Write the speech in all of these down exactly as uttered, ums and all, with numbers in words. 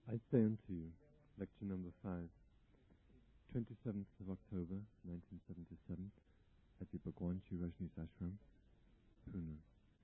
I Say Unto You, Lecture Number five, twenty-seventh of October, nineteen seventy-seven, at the Bhagwan Shree Rajneesh Ashram, Pune.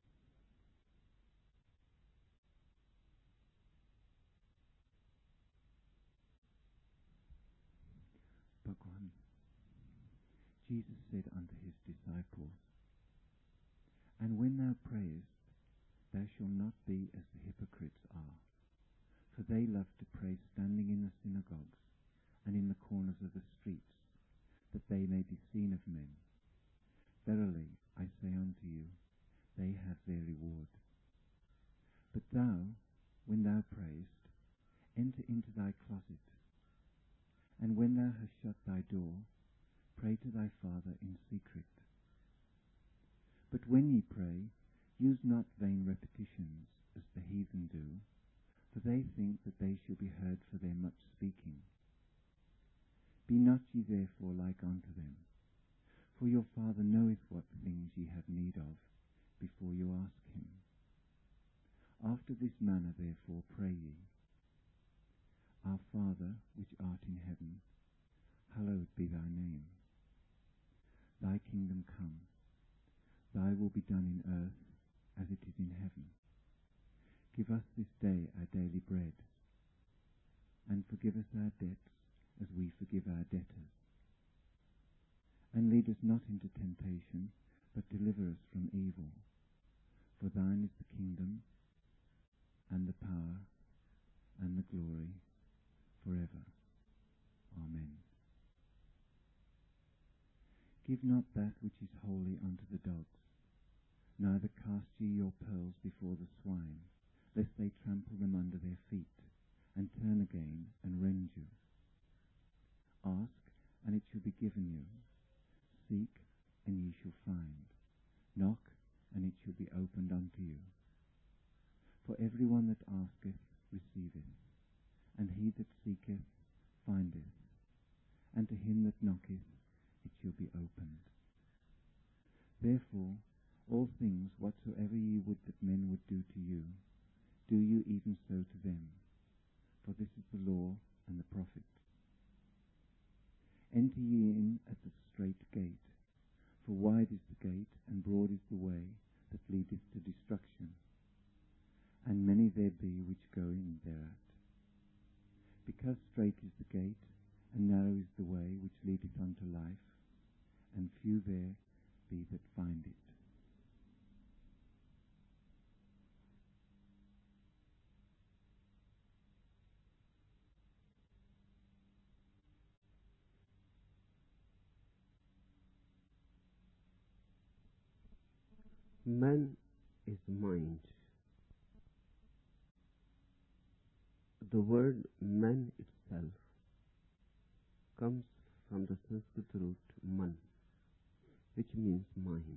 Bhagwan, Jesus said unto his disciples, And when thou prayest, thou shalt not be as the hypocrites are, for they love to pray standing in the synagogues and in the corners of the streets, that they may be seen of men. Verily, I say unto you, they have their reward. But thou, when thou prayest, enter into thy closet, and when thou hast shut thy door, pray to thy Father in secret. But when ye pray, use not vain repetitions, as the heathen do, for they think that they shall be heard for their much speaking. Be not ye therefore like unto them, for your Father knoweth what things ye have need of, before you ask him. After this manner therefore pray ye, Our Father, which art in heaven, hallowed be thy name. Thy kingdom come, thy will be done in earth as it is in heaven. Give us this day our daily bread, and forgive us our debts as we forgive our debtors. And lead us not into temptation, but deliver us from evil. For thine is the kingdom, and the power, and the glory, forever. Amen. Give not that which is holy unto the dogs, neither cast ye your pearls before the swine, lest they trample them under their feet, and turn again and rend you. Ask, and it shall be given you. Seek, and ye shall find. Knock, and it shall be opened unto you. For every one that asketh receiveth, and he that seeketh findeth, and to him that knocketh it shall be opened. Therefore, all things whatsoever ye would that men would do to you, do you even so to them, for this is the law and the prophets. Enter ye in at the strait gate, for wide is the gate, and broad is the way that leadeth to destruction, and many there be which go in thereat. Because strait is the gate, and narrow is the way which leadeth unto life, and few there be that find it. Man is mind. The word man itself comes from the Sanskrit root man, which means mind.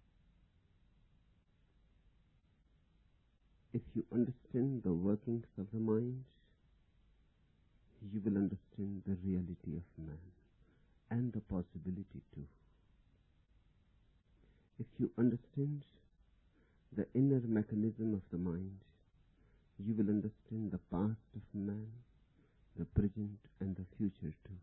If you understand the workings of the mind, you will understand the reality of man and the possibility too. If you understand the inner mechanism of the mind, you will understand the past of man, the present and the future too.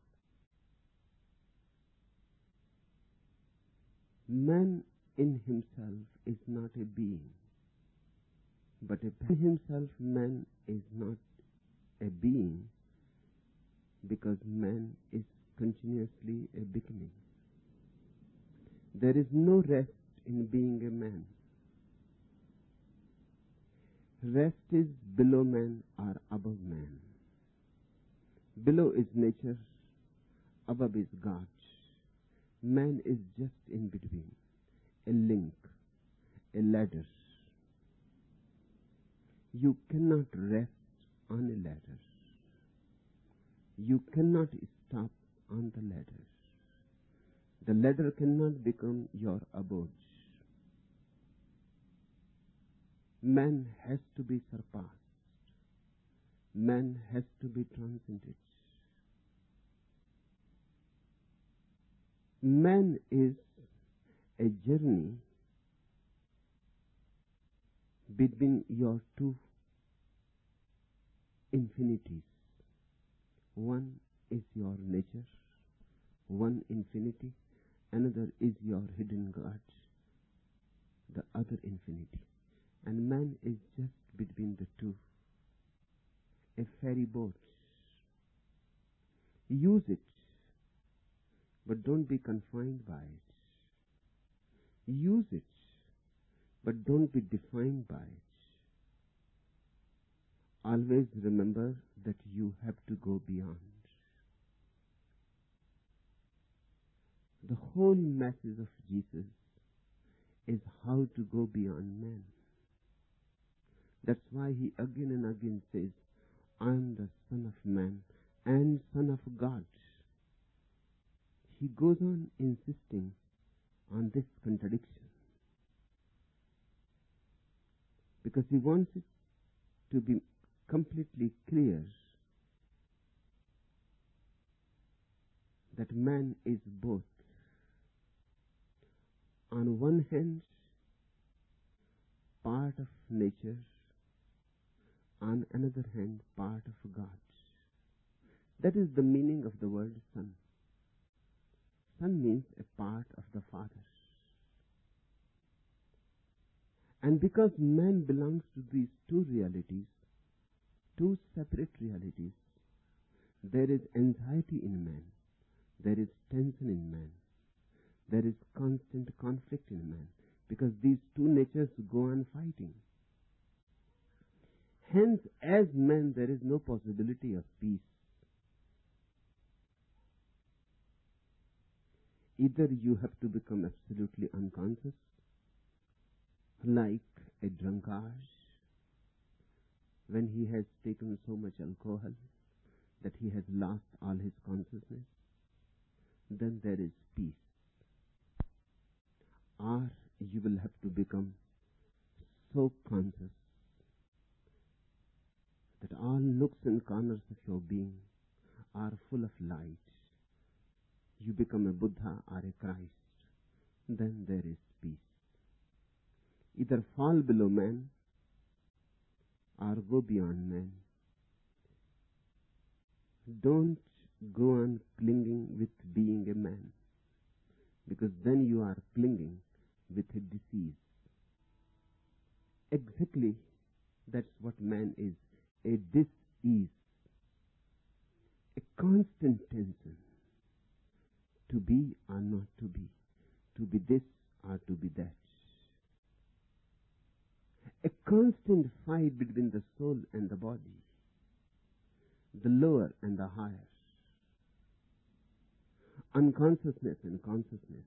Man in himself is not a being, but in himself man is not a being, because man is continuously a becoming. There is no rest in being a man. Rest is below man or above man. Below is nature, above is God. Man is just in between, a link, a ladder. You cannot rest on a ladder. You cannot stop on the ladder. The ladder cannot become your abode. Man has to be surpassed. Man has to be transcended. Man is a journey between your two infinities. One is your nature, one infinity, another is your hidden God, the other infinity. And man is just between the two, a ferry boat. Use it, but don't be confined by it. Use it, but don't be defined by it. Always remember that you have to go beyond. The whole message of Jesus is how to go beyond man. That's why he again and again says, I am the Son of Man and Son of God. He goes on insisting on this contradiction because he wants it to be completely clear that man is both. On one hand, part of nature, on another hand, part of God. That is the meaning of the word Son. Son means a part of the Father. And because man belongs to these two realities, two separate realities, there is anxiety in man, there is tension in man, there is constant conflict in man, because these two natures go on fighting. Hence, as man, there is no possibility of peace. Either you have to become absolutely unconscious, like a drunkard, when he has taken so much alcohol that he has lost all his consciousness, then there is peace. Or you will have to become so conscious that all nooks and corners of your being are full of light. You become a Buddha or a Christ, then there is peace. Either fall below man or go beyond man. Don't go on clinging with being a man, because then you are clinging with a disease. Exactly, that's what man is, a dis-ease, a constant tension, to be or not to be, to be this or to be that. A constant fight between the soul and the body, the lower and the higher, unconsciousness and consciousness.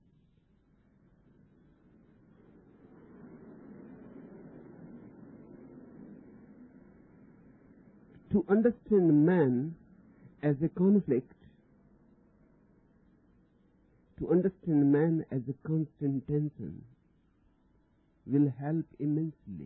To understand man as a conflict, to understand man as a constant tension, will help immensely.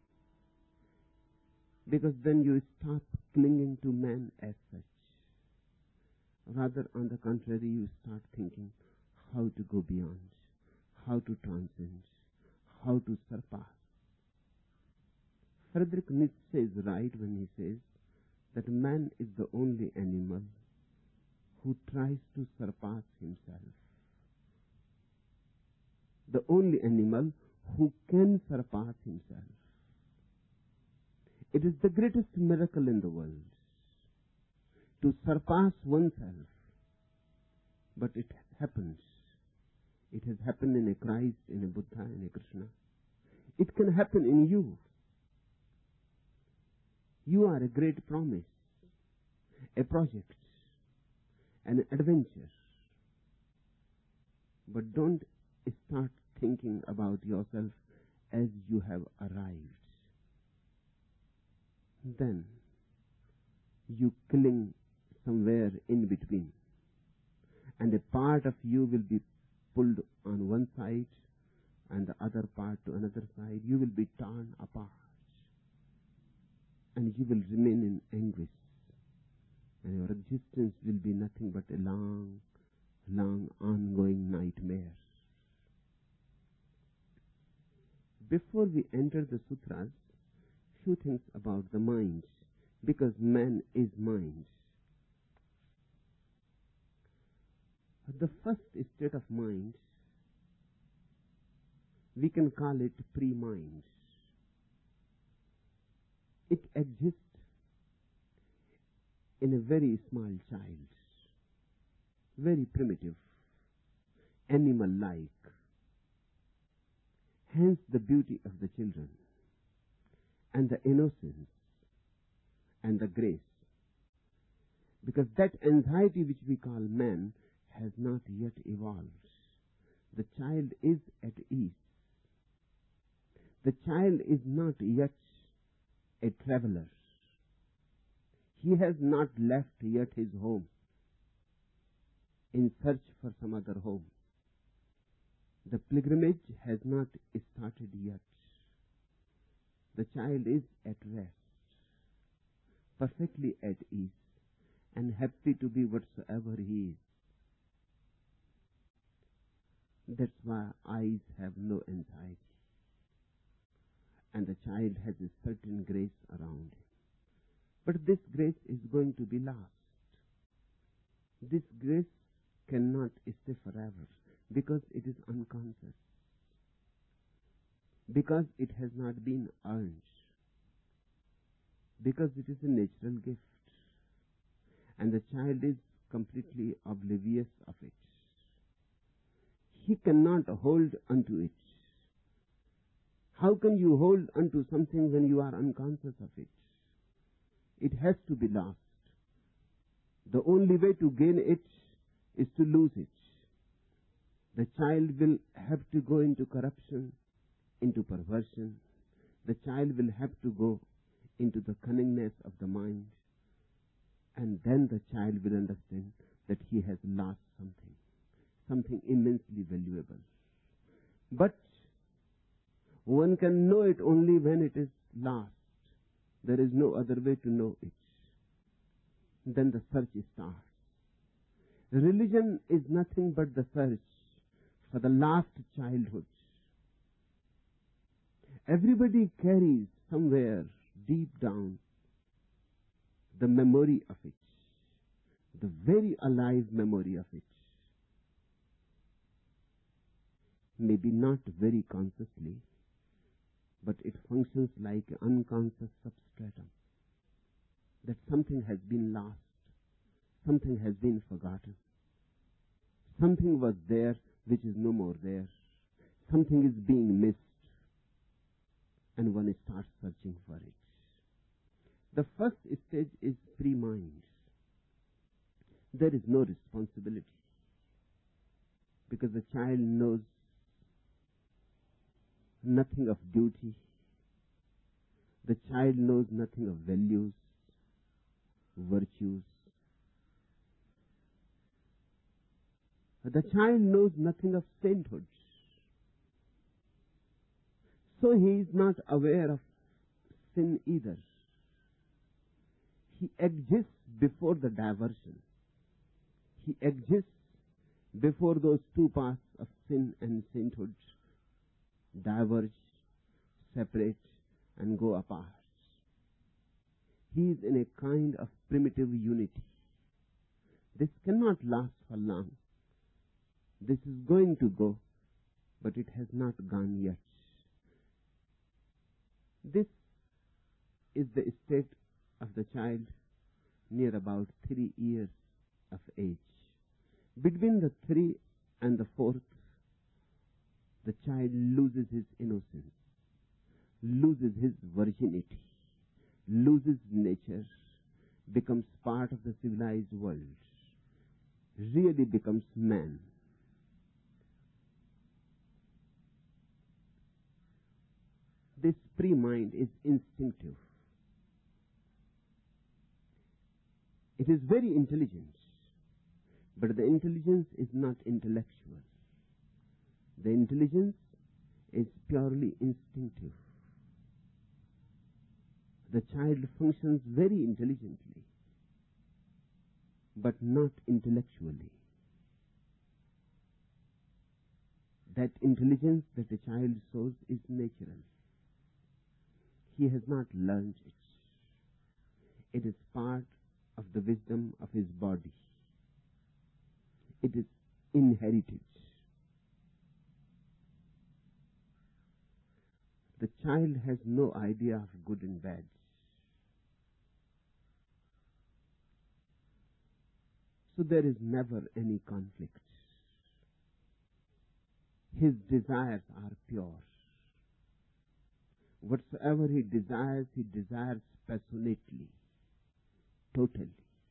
Because then you stop clinging to man as such. Rather, on the contrary, you start thinking how to go beyond, how to transcend, how to surpass. Friedrich Nietzsche is right when he says that man is the only animal who tries to surpass himself. The only animal who can surpass himself. It is the greatest miracle in the world to surpass oneself. But it happens. It has happened in a Christ, in a Buddha, in a Krishna. It can happen in you. You are a great promise, a project, an adventure. But don't start thinking about yourself as you have arrived. Then you cling somewhere in between, and a part of you will be pulled on one side and the other part to another side. You will be torn apart, and you will remain in anguish, and your existence will be nothing but a long, long ongoing nightmare. Before we enter the sutras, few things about the mind, because man is mind. The first state of mind, we can call it pre-mind. It exists in a very small child, very primitive, animal-like. Hence the beauty of the children, and the innocence, and the grace. Because that anxiety which we call man has not yet evolved. The child is at ease. The child is not yet a traveler. He has not left yet his home in search for some other home. The pilgrimage has not started yet. The child is at rest, perfectly at ease, and happy to be whatsoever he is. That's why eyes have no anxiety. And the child has a certain grace around him. But this grace is going to be lost. This grace cannot stay forever because it is unconscious. Because it has not been earned. Because it is a natural gift. And the child is completely oblivious of it. He cannot hold onto it. How can you hold onto something when you are unconscious of it? It has to be lost. The only way to gain it is to lose it. The child will have to go into corruption, into perversion. The child will have to go into the cunningness of the mind. And then the child will understand that he has lost something, something immensely valuable. But one can know it only when it is lost. There is no other way to know it. Then the search starts. Religion is nothing but the search for the lost childhood. Everybody carries somewhere deep down the memory of it, the very alive memory of it. Maybe not very consciously, but it functions like an unconscious substratum. That something has been lost, something has been forgotten. Something was there which is no more there. Something is being missed, and one starts searching for it. The first stage is pre-mind. There is no responsibility, because the child knows nothing of duty. The child knows nothing of values, virtues. The child knows nothing of sainthood. So he is not aware of sin either. He exists before the diversion. He exists before those two paths of sin and sainthood diverge, separate, and go apart. He is in a kind of primitive unity. This cannot last for long. This is going to go, but it has not gone yet. This is the state of the child near about three years of age. Between the three and the fourth, the child loses his innocence, loses his virginity, loses nature, becomes part of the civilized world, really becomes man. This pre-mind is instinctive. It is very intelligent, but the intelligence is not intellectual. The intelligence is purely instinctive. The child functions very intelligently, but not intellectually. That intelligence that a child shows is natural. He has not learned it. It is part of the wisdom of his body. It is inherited. The child has no idea of good and bad. So there is never any conflict. His desires are pure. Whatsoever he desires, he desires passionately, totally.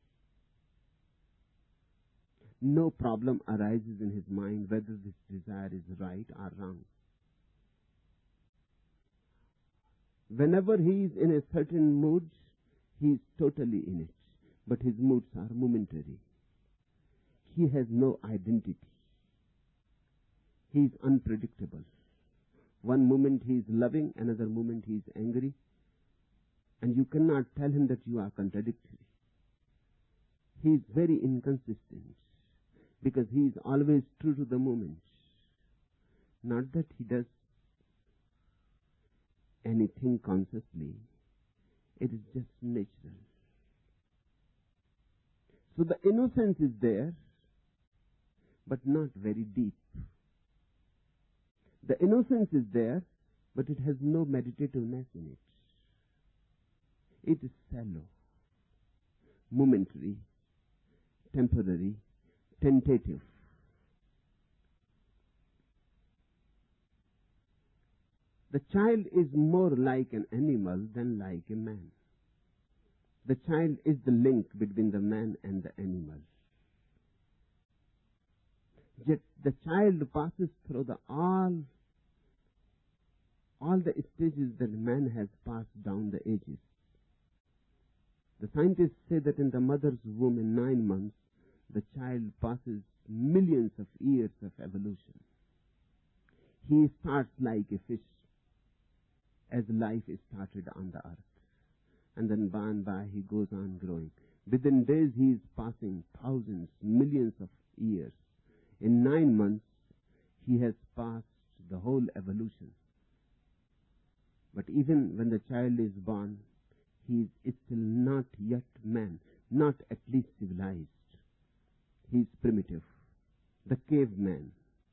No problem arises in his mind whether this desire is right or wrong. Whenever he is in a certain mood, he is totally in it. But his moods are momentary. He has no identity. He is unpredictable. One moment he is loving, another moment he is angry. And you cannot tell him that you are contradictory. He is very inconsistent because he is always true to the moment. Not that he does anything consciously. It is just natural. So the innocence is there, but not very deep. The innocence is there, but it has no meditativeness in it. It is shallow, momentary, temporary, tentative. The child is more like an animal than like a man. The child is the link between the man and the animal. Yet the child passes through the all, all the stages that man has passed down the ages. The scientists say that in the mother's womb in nine months, the child passes millions of years of evolution. He starts like a fish as life is started on the earth. And then by and by he goes on growing. Within days he is passing thousands, millions of years. In nine months he has passed the whole evolution. But even when the child is born, he is still not yet man, not at least civilized. He is primitive, the caveman.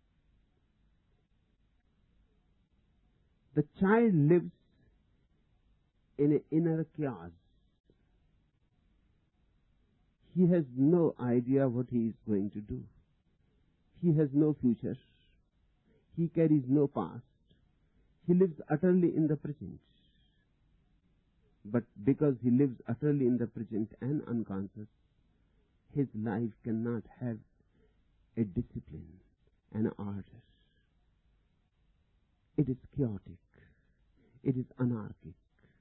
The child lives in an inner chaos. He has no idea what he is going to do. He has no future. He carries no past. He lives utterly in the present. But because he lives utterly in the present and unconscious, his life cannot have a discipline, an order. It is chaotic. It is anarchic.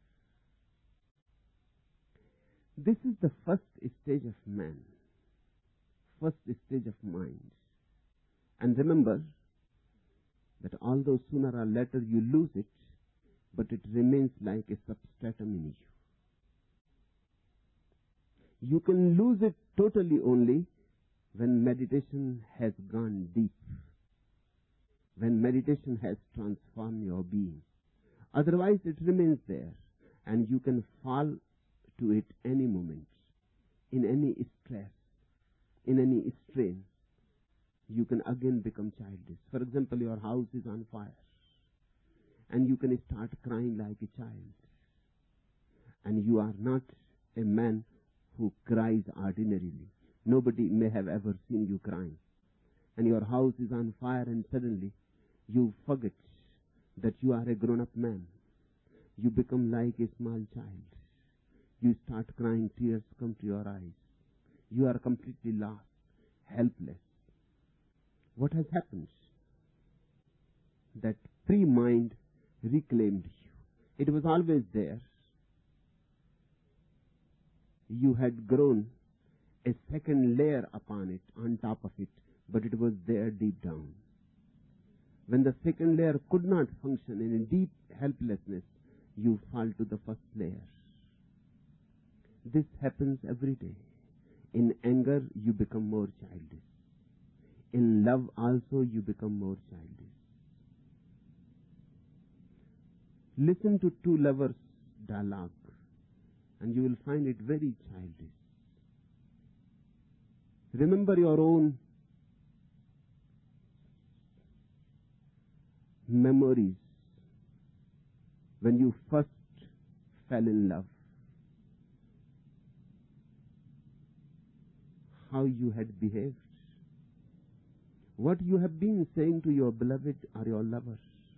This is the first stage of man, first stage of mind. And remember that although sooner or later you lose it, but it remains like a substratum in you. You can lose it totally only when meditation has gone deep, when meditation has transformed your being. Otherwise it remains there, and you can fall to it any moment, in any stress, in any strain. You can again become childish. For example, your house is on fire, and you can start crying like a child. And you are not a man who cries ordinarily. Nobody may have ever seen you crying. And your house is on fire, and suddenly you forget that you are a grown-up man. You become like a small child. You start crying, tears come to your eyes. You are completely lost, helpless. What has happened? That pre-mind reclaimed you. It was always there. You had grown a second layer upon it, on top of it, but it was there deep down. When the second layer could not function in a deep helplessness, you fall to the first layer. This happens every day. In anger, you become more childish. In love also, you become more childish. Listen to two lovers' dialogue, and you will find it very childish. Remember your own memories when you first fell in love. How you had behaved. What you have been saying to your beloved or your lover.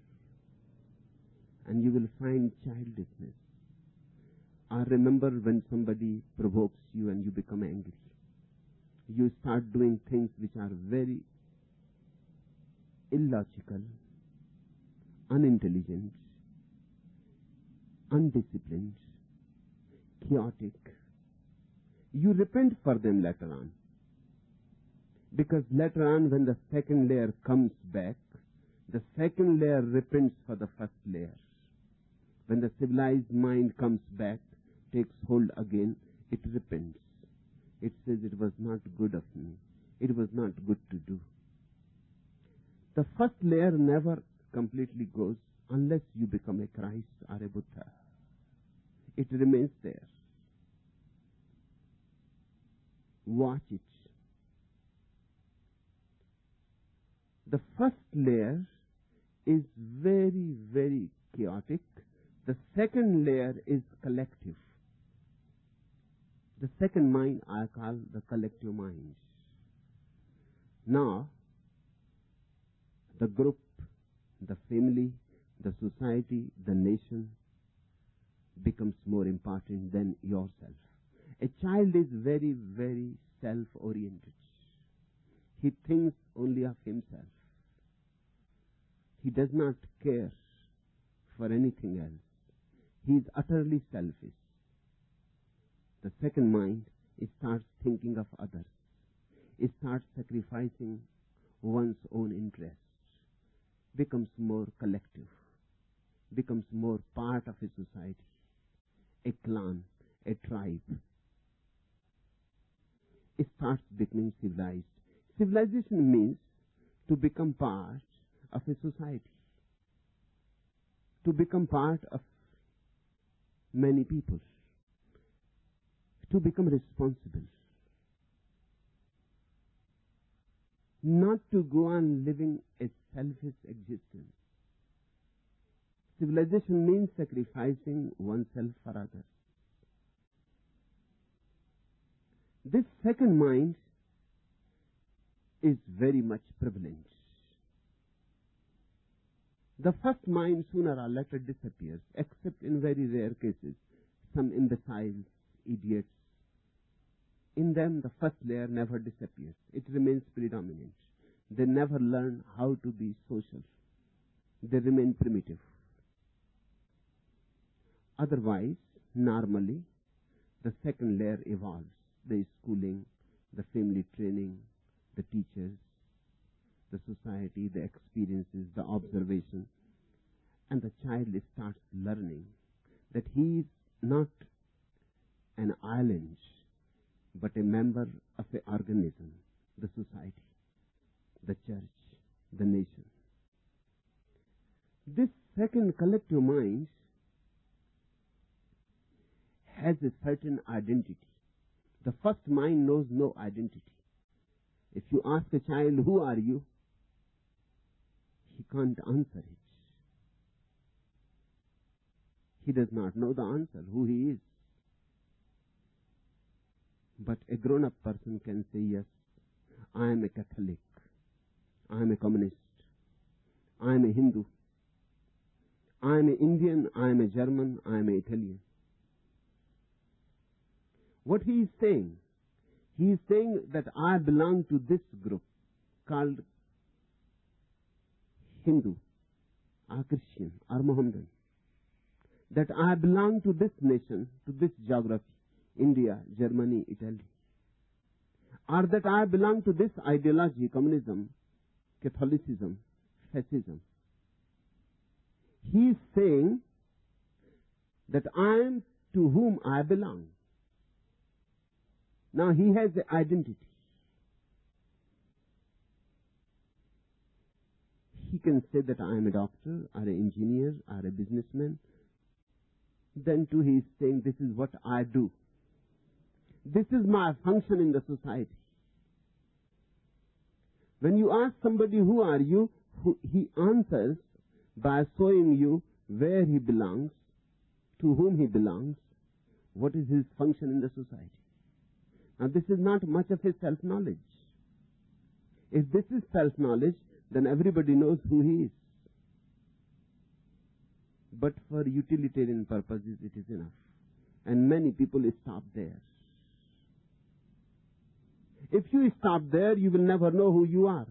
And you will find childishness. Or remember when somebody provokes you and you become angry. You start doing things which are very illogical, unintelligent, undisciplined, chaotic. You repent for them later on. Because later on when the second layer comes back, the second layer repents for the first layer. When the civilized mind comes back, takes hold again, it repents. It says it was not good of me. It was not good to do. The first layer never completely goes unless you become a Christ or a Buddha. It remains there. Watch it. The first layer is very, very chaotic. The second layer is collective. The second mind I call the collective mind. Now, the group, the family, the society, the nation becomes more important than yourself. A child is very, very self-oriented. He thinks only of himself. He does not care for anything else. He is utterly selfish. The second mind, it starts thinking of others. It starts sacrificing one's own interests. Becomes more collective. Becomes more part of a society. A clan, a tribe. It starts becoming civilized. Civilization means to become part of a society. To become part of many people. To become responsible. Not to go on living a selfish existence. Civilization means sacrificing oneself for others. This second mind is very much prevalent. The first mind sooner or later disappears, except in very rare cases, some imbeciles, idiots. In them, the first layer never disappears. It remains predominant. They never learn how to be social. They remain primitive. Otherwise, normally, the second layer evolves. The schooling, the family training, the teachers, the society, the experiences, the observation. And the child starts learning that he is not an island, but a member of an organism, the society, the church, the nation. This second collective mind has a certain identity. The first mind knows no identity. If you ask a child, who are you? He can't answer it. He does not know the answer, who he is. But a grown-up person can say, yes, I am a Catholic. I am a communist. I am a Hindu. I am an Indian. I am a German. I am an Italian. What he is saying? He is saying that I belong to this group called Hindu, or Christian, or Mohammedan. That I belong to this nation, to this geography, India, Germany, Italy. Or that I belong to this ideology, communism, Catholicism, fascism. He is saying that I am to whom I belong. Now he has the identity. He can say that I am a doctor, or an engineer, or a businessman, then too he is saying, this is what I do. This is my function in the society. When you ask somebody, who are you? Who, he answers by showing you where he belongs, to whom he belongs, what is his function in the society. Now this is not much of his self-knowledge. If this is self-knowledge, then everybody knows who he is. But for utilitarian purposes, it is enough. And many people stop there. If you stop there, you will never know who you are.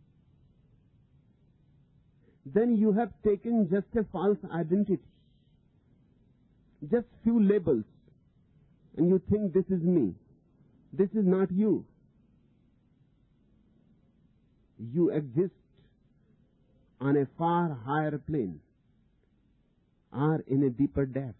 Then you have taken just a false identity, just few labels, and you think this is me. This is not you. You exist on a far higher plane, or in a deeper depth.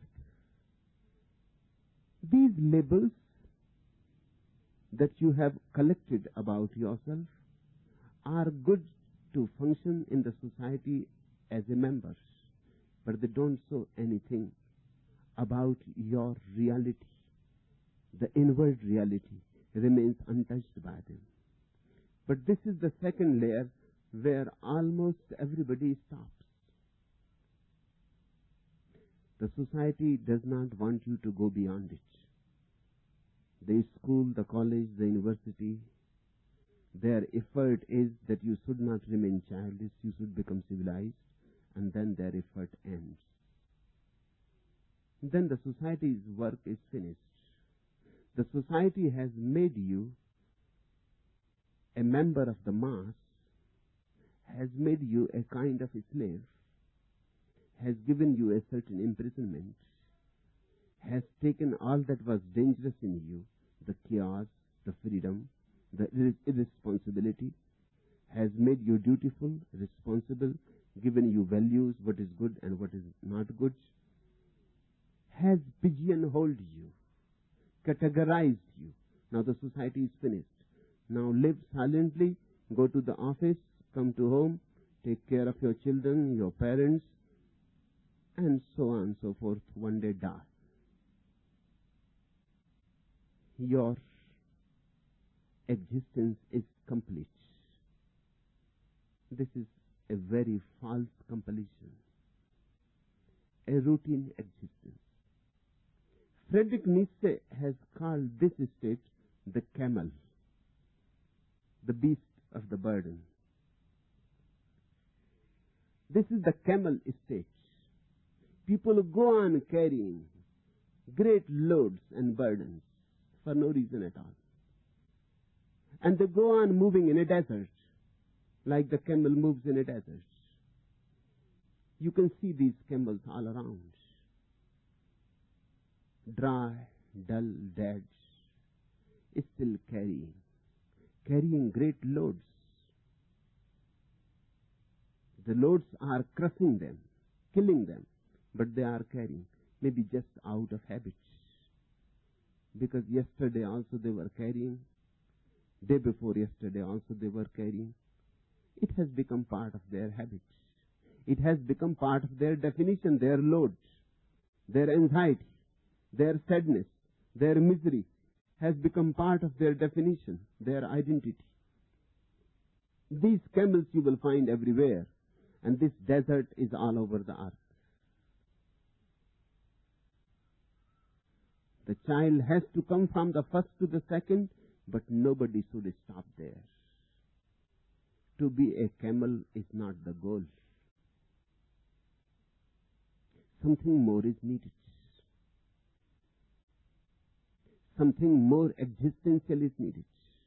These labels that you have collected about yourself are good to function in the society as a member, but they don't show anything about your reality. The inward reality remains untouched by them. But this is the second layer where almost everybody stops. The society does not want you to go beyond it. The school, the college, the university, their effort is that you should not remain childish, you should become civilized, and then their effort ends. Then the society's work is finished. The society has made you a member of the mass, has made you a kind of a slave, has given you a certain imprisonment, has taken all that was dangerous in you, the chaos, the freedom, the ir- irresponsibility, has made you dutiful, responsible, given you values, what is good and what is not good, has pigeonholed you, categorized you. Now the society is finished. Now live silently, go to the office, come to home, take care of your children, your parents, and so on and so forth. One day die. Your existence is complete. This is a very false completion, a routine existence. Friedrich Nietzsche has called this state the camel, the beast of the burden. This is the camel state. People go on carrying great loads and burdens for no reason at all. And they go on moving in a desert, like the camel moves in a desert. You can see these camels all around. Dry, dull, dead, still carrying, carrying great loads. The loads are crushing them, killing them, but they are carrying, maybe just out of habit. Because yesterday also they were carrying, day before yesterday also they were carrying. It has become part of their habits. It has become part of their definition, their load, their anxiety, their sadness, their misery has become part of their definition, their identity. These camels you will find everywhere, and this desert is all over the earth. The child has to come from the first to the second, but nobody should stop there. To be a camel is not the goal. Something more is needed. Something more existential is needed.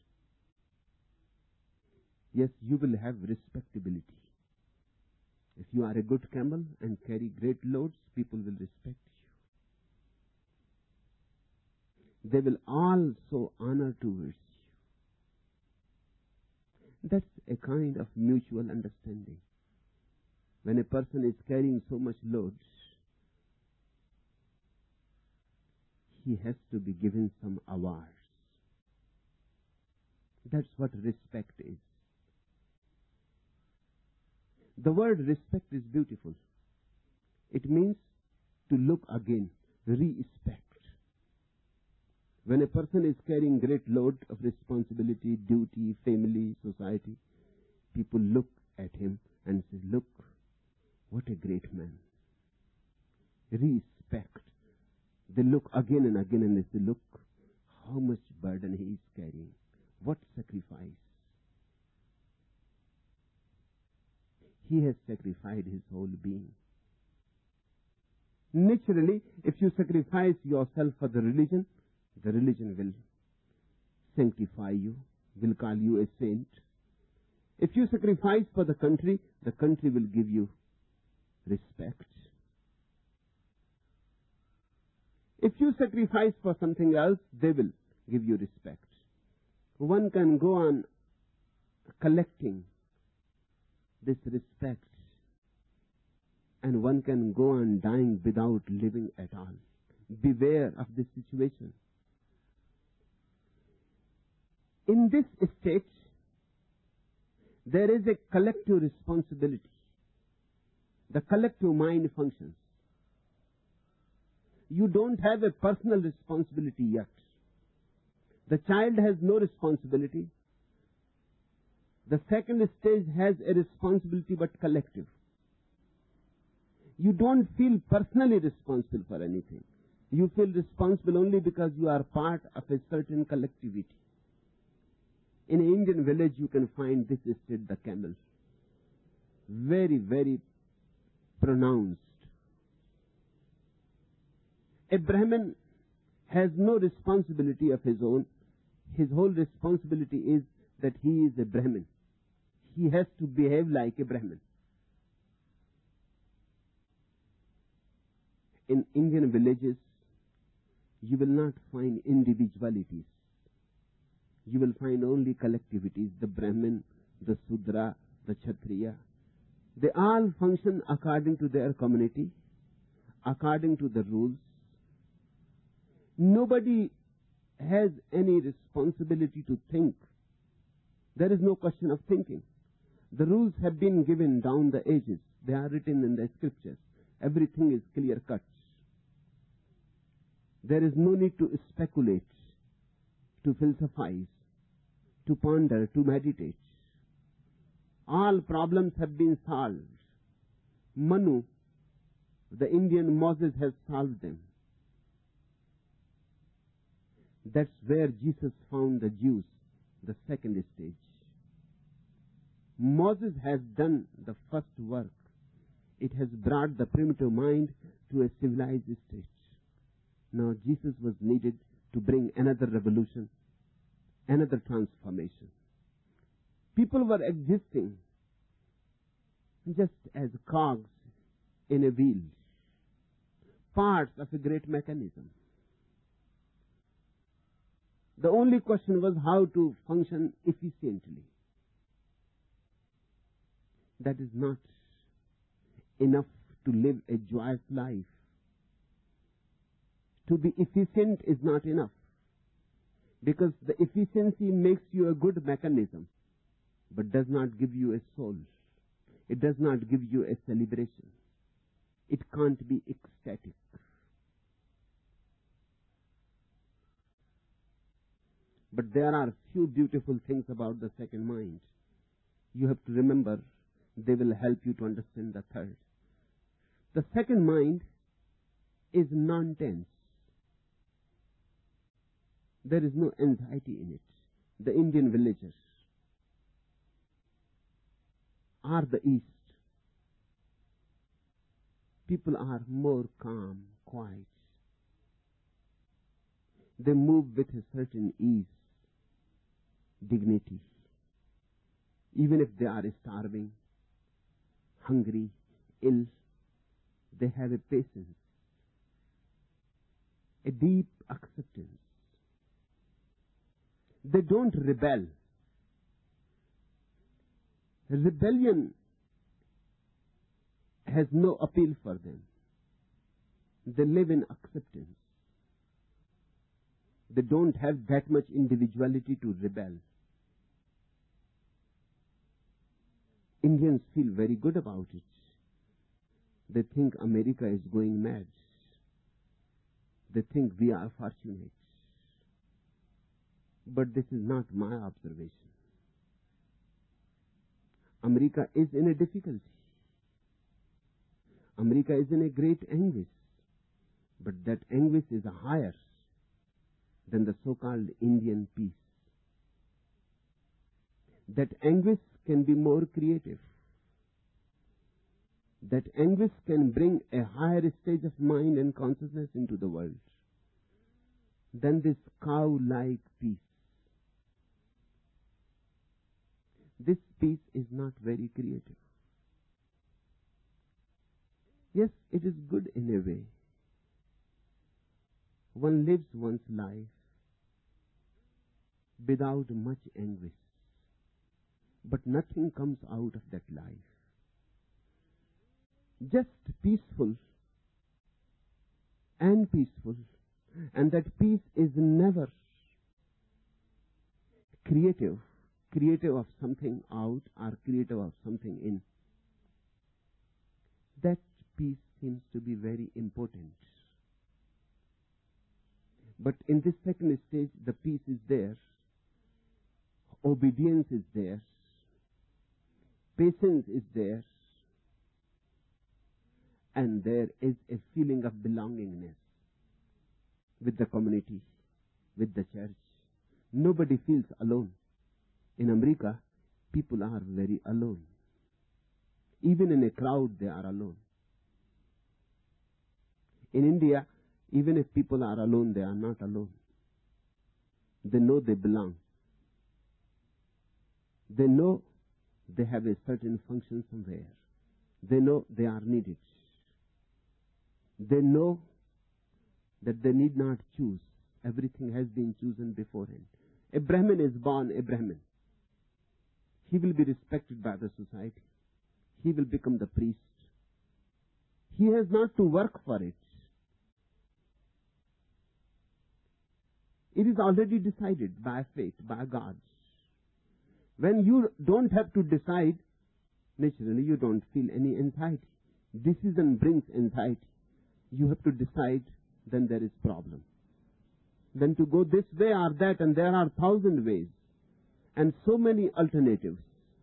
Yes, you will have respectability. If you are a good camel and carry great loads, people will respect you. They will also honor towards you. That's a kind of mutual understanding. When a person is carrying so much loads, he has to be given some awards. That's what respect is. The word respect is beautiful. It means to look again. respect. When a person is carrying great load of responsibility, duty, family, society, people look at him and say, look, what a great man. Respect. They look again and again and they say, look, how much burden he is carrying. What sacrifice. He has sacrificed his whole being. Naturally, if you sacrifice yourself for the religion, the religion will sanctify you, will call you a saint. If you sacrifice for the country, the country will give you respect. If you sacrifice for something else, they will give you respect. One can go on collecting this respect, and one can go on dying without living at all. Beware of this situation. In this state, there is a collective responsibility. The collective mind functions. You don't have a personal responsibility yet. The child has no responsibility. The second stage has a responsibility but collective. You don't feel personally responsible for anything. You feel responsible only because you are part of a certain collectivity. In an Indian village, you can find this state, the camels. Very, very pronounced. A Brahmin has no responsibility of his own. His whole responsibility is that he is a Brahmin. He has to behave like a Brahmin. In Indian villages, you will not find individualities. You will find only collectivities, the Brahmin, the Sudra, the Kshatriya. They all function according to their community, according to the rules. Nobody has any responsibility to think. There is no question of thinking. The rules have been given down the ages. They are written in the scriptures. Everything is clear cut. There is no need to speculate, to philosophize, to ponder, to meditate. All problems have been solved. Manu, the Indian Moses, has solved them. That's where Jesus found the Jews, the second stage. Moses has done the first work. It has brought the primitive mind to a civilized state. Now Jesus was needed to bring another revolution, another transformation. People were existing just as cogs in a wheel, parts of a great mechanism. The only question was how to function efficiently. That is not enough to live a joyous life. To be efficient is not enough, because the efficiency makes you a good mechanism, but does not give you a soul. It does not give you a celebration. It can't be ecstatic. But there are few beautiful things about the second mind. You have to remember, they will help you to understand the third. The second mind is non-tense. There is no anxiety in it. The Indian villagers are the East. People are more calm, quiet. They move with a certain ease, dignity. Even if they are starving, hungry, ill, they have a patience, a deep acceptance. They don't rebel. Rebellion has no appeal for them. They live in acceptance. They don't have that much individuality to rebel. Indians feel very good about it. They think America is going mad. They think we are fortunate. But this is not my observation. America is in a difficulty. America is in a great anguish. But that anguish is higher than the so-called Indian peace. That anguish can be more creative. That anguish can bring a higher stage of mind and consciousness into the world than this cow-like peace. This peace is not very creative. Yes, it is good in a way. One lives one's life without much anguish, but nothing comes out of that life. Just peaceful and peaceful, and that peace is never creative, creative of something out or creative of something in. That peace seems to be very important. But in this second stage, the peace is there, obedience is there, patience is there, and there is a feeling of belongingness with the community, with the church. Nobody feels alone. In America, people are very alone. Even in a crowd, they are alone. In India, even if people are alone, they are not alone. They know they belong. They know they have a certain function somewhere. They know they are needed. They know that they need not choose. Everything has been chosen beforehand. A Brahmin is born a Brahmin. He will be respected by the society. He will become the priest. He has not to work for it. It is already decided by fate, by God. When you don't have to decide, naturally you don't feel any anxiety. Decision brings anxiety. You have to decide, then there is problem. Then to go this way or that, and there are thousand ways, and so many alternatives.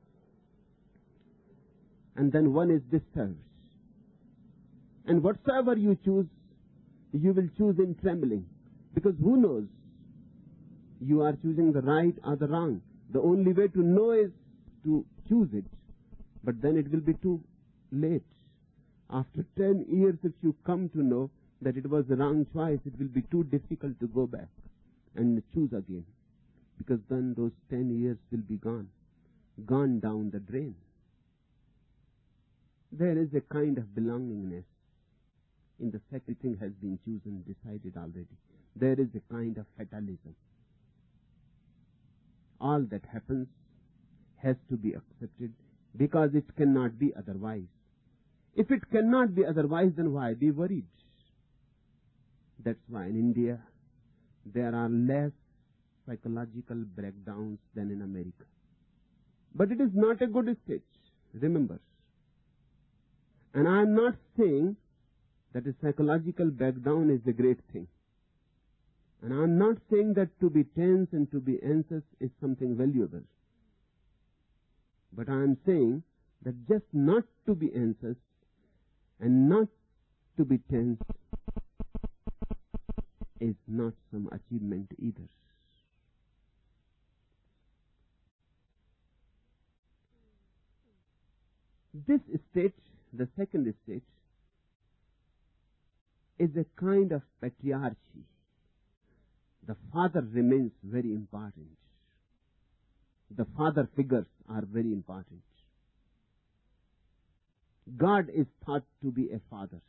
And then one is disturbed. And whatsoever you choose, you will choose in trembling. Because who knows? You are choosing the right or the wrong. The only way to know is to choose it. But then it will be too late. After ten years, if you come to know that it was the wrong choice, it will be too difficult to go back and choose again. Because then those ten years will be gone. Gone down the drain. There is a kind of belongingness. In the second thing has been chosen, decided already. There is a kind of fatalism. All that happens has to be accepted because it cannot be otherwise. If it cannot be otherwise, then why be worried? That's why in India there are less psychological breakdowns than in America. But it is not a good stage, remember. And I am not saying that a psychological breakdown is a great thing. And I am not saying that to be tense and to be anxious is something valuable. But I am saying that just not to be anxious and not to be tense is not some achievement either. This state, the second state, is a kind of patriarchy. The father remains very important. The father figures are very important. God is thought to be a father.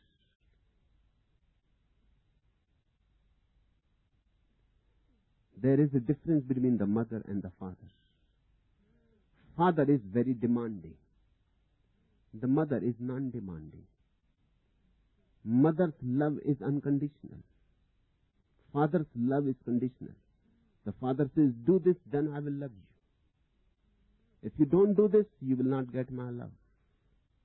There is a difference between the mother and the father. Father is very demanding. The mother is non-demanding. Mother's love is unconditional. Father's love is conditional. The father says, do this, then I will love you. If you don't do this, you will not get my love.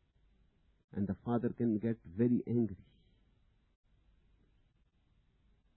And the father can get very angry.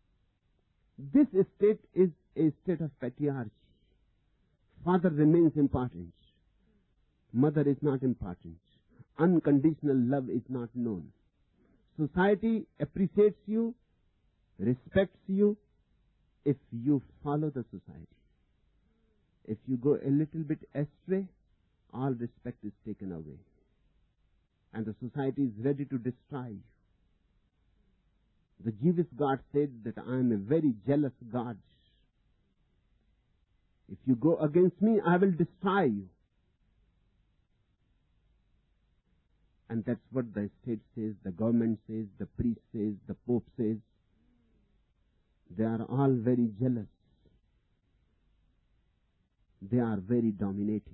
This state is a state of patriarchy. Father remains important. Mother is not important. Unconditional love is not known. Society appreciates you, respects you, if you follow the society. If you go a little bit astray, all respect is taken away. And the society is ready to destroy you. The Jewish God said that I am a very jealous God. If you go against me, I will destroy you. And that's what the state says, the government says, the priest says, the Pope says. They are all very jealous. They are very dominating.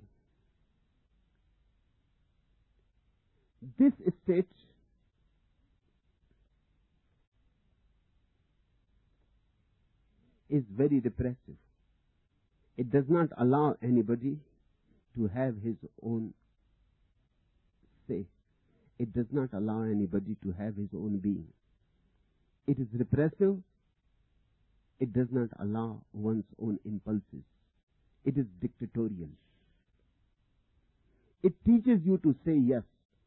This state is very repressive. It does not allow anybody to have his own say. It does not allow anybody to have his own being. It is repressive. It does not allow one's own impulses. It is dictatorial. It teaches you to say yes.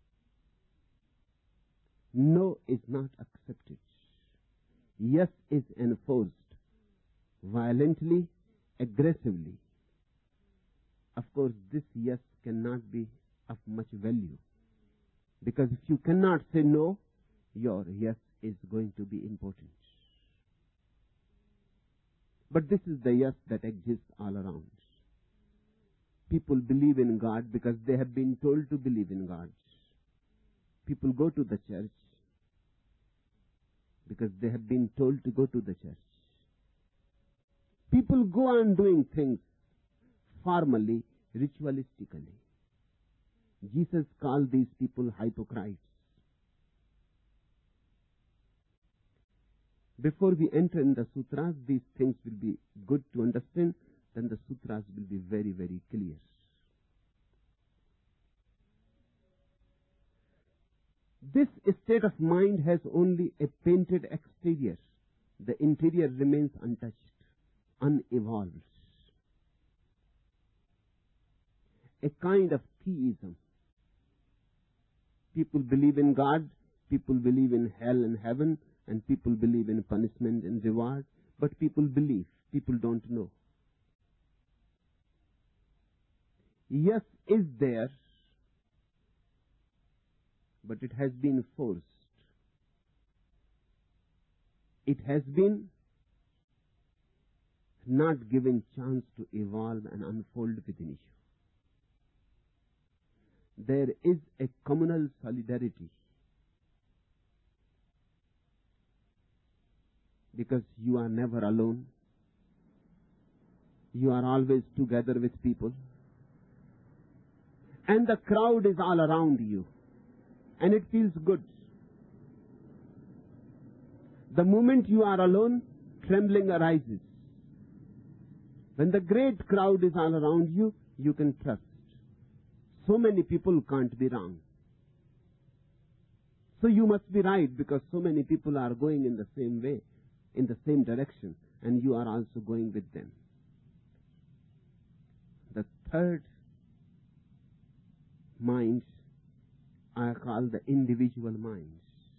No is not accepted. Yes is enforced violently, aggressively. Of course, this yes cannot be of much value. Because if you cannot say no, your yes is going to be important. But this is the yes that exists all around. People believe in God because they have been told to believe in God. People go to the church because they have been told to go to the church. People go on doing things formally, ritualistically. Jesus called these people hypocrites. Before we enter in the sutras, these things will be good to understand, then the sutras will be very, very clear. This state of mind has only a painted exterior. The interior remains untouched, unevolved. A kind of theism. People believe in God, people believe in hell and heaven, and people believe in punishment and reward, but people believe, people don't know. Yes is there, but it has been forced. It has been not given chance to evolve and unfold within you. There is a communal solidarity because you are never alone. You are always together with people. And the crowd is all around you. And it feels good. The moment you are alone, trembling arises. When the great crowd is all around you, you can trust. So many people can't be wrong. So you must be right because so many people are going in the same way, in the same direction, and you are also going with them. The third mind I call the individual mind.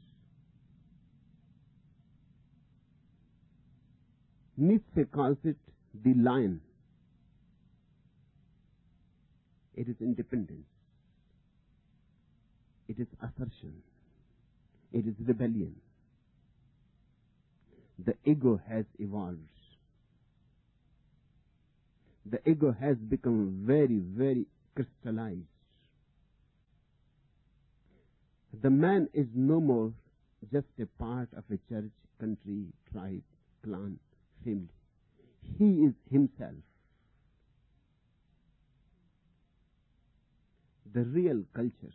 Nietzsche calls it the lion. It is independence. It is assertion. It is rebellion. The ego has evolved. The ego has become very, very crystallized. The man is no more just a part of a church, country, tribe, clan, family. He is himself. The real culture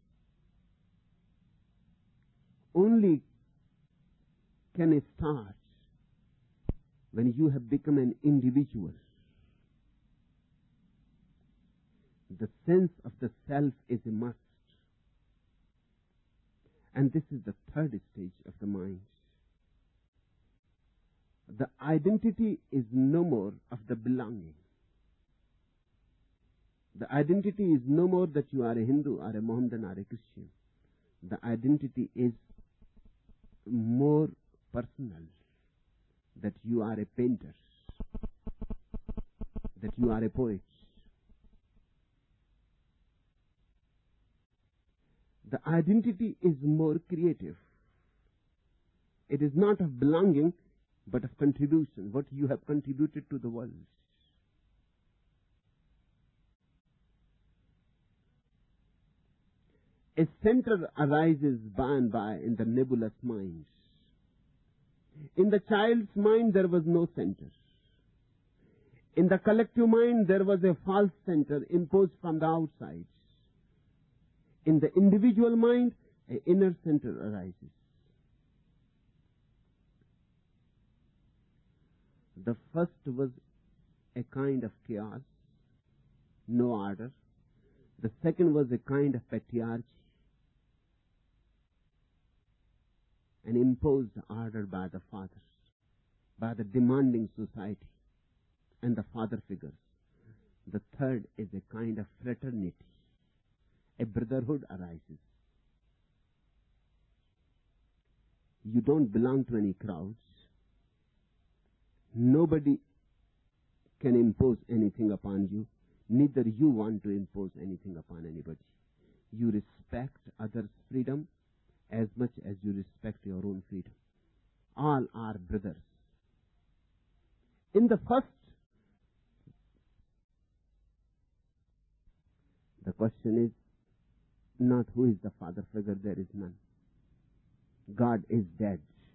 only can start when you have become an individual. The sense of the self is a must. And this is the third stage of the mind. the identity is no more of the belonging. The identity is no more that you are a Hindu or a Mohammedan or a Christian. The identity is more personal, that you are a painter, that you are a poet. The identity is more creative. It is not of belonging, but of contribution, what you have contributed to the world. A center arises by and by in the nebulous minds. In the child's mind there was no center. In the collective mind there was a false center imposed from the outside. In the individual mind, an inner center arises. The first was a kind of chaos, no order. The second was a kind of patriarchy, an imposed order by the fathers, by the demanding society and the father figures. The third is a kind of fraternity. A brotherhood arises. You don't belong to any crowds. Nobody can impose anything upon you. Neither you want to impose anything upon anybody. You respect others' freedom as much as you respect your own freedom. All are brothers. In the first, the question is not who is the father figure, there is none. God is dead.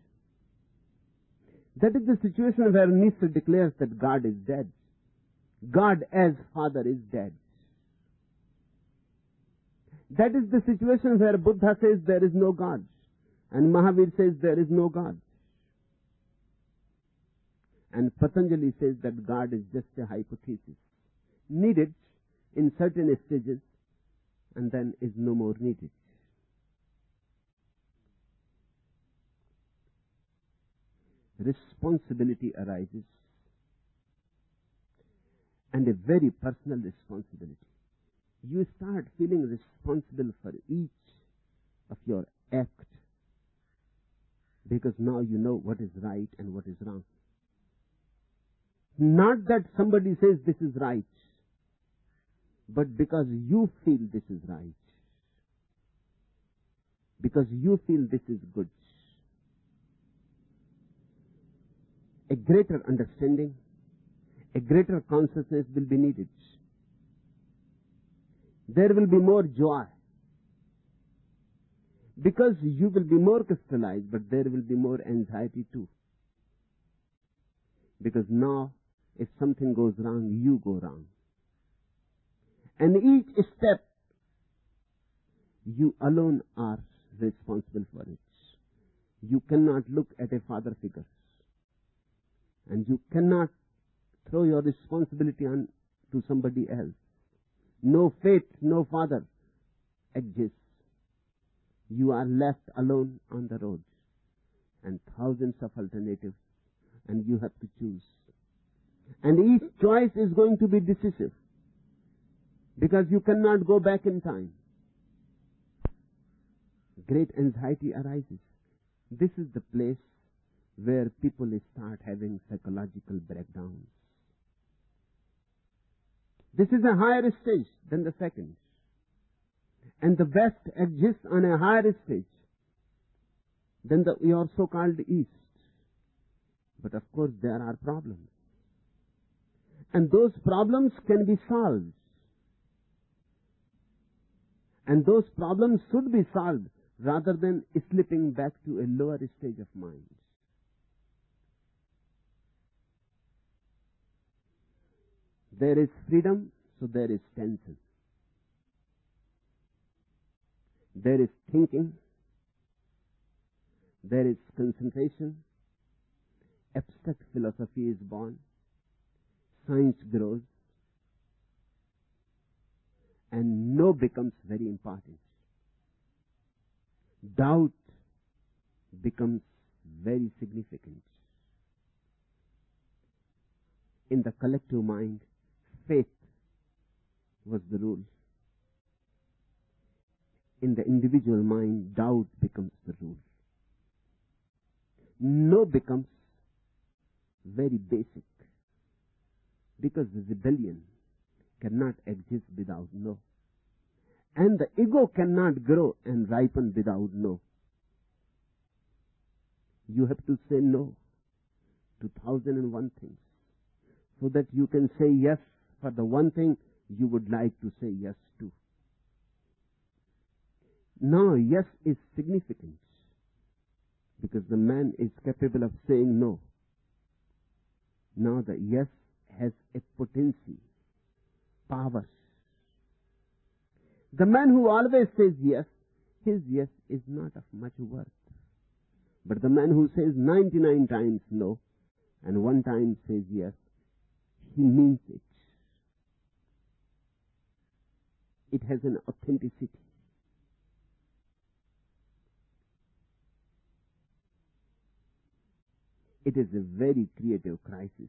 That is the situation where Nietzsche declares that God is dead. God as Father is dead. That is the situation where Buddha says there is no God, and Mahavir says there is no God. And Patanjali says that God is just a hypothesis, needed in certain stages, and then is no more needed. Responsibility arises, and a very personal responsibility. You start feeling responsible for each of your act, because now you know what is right and what is wrong. Not that somebody says this is right, but because you feel this is right, because you feel this is good. A greater understanding, a greater consciousness will be needed. There will be more joy, because you will be more crystallized, but there will be more anxiety too. Because now, if something goes wrong, you go wrong. And each step, you alone are responsible for it. You cannot look at a father figure, and you cannot throw your responsibility on to somebody else. No fate, no father exists. You are left alone on the road, and thousands of alternatives, and you have to choose. And each choice is going to be decisive, because you cannot go back in time. Great anxiety arises. This is the place where people start having psychological breakdowns. This is a higher stage than the second. And the West exists on a higher stage than the, your so-called East. But of course there are problems. And those problems can be solved. And those problems should be solved rather than slipping back to a lower stage of mind. There is freedom, so there is tension. There is thinking. There is concentration. Abstract philosophy is born. Science grows. And no becomes very important. Doubt becomes very significant. in the collective mind, faith was the rule. In the individual mind, doubt becomes the rule. No becomes very basic, because the rebellion cannot exist without no. And the ego cannot grow and ripen without no. You have to say no to thousand and one things, so that you can say yes for the one thing you would like to say yes to. Now, yes is significant, because the man is capable of saying no. Now the yes has a potency, power. The man who always says yes, his yes is not of much worth. But the man who says ninety-nine times no, and one time says yes, he means it. It has an authenticity. It is a very creative crisis,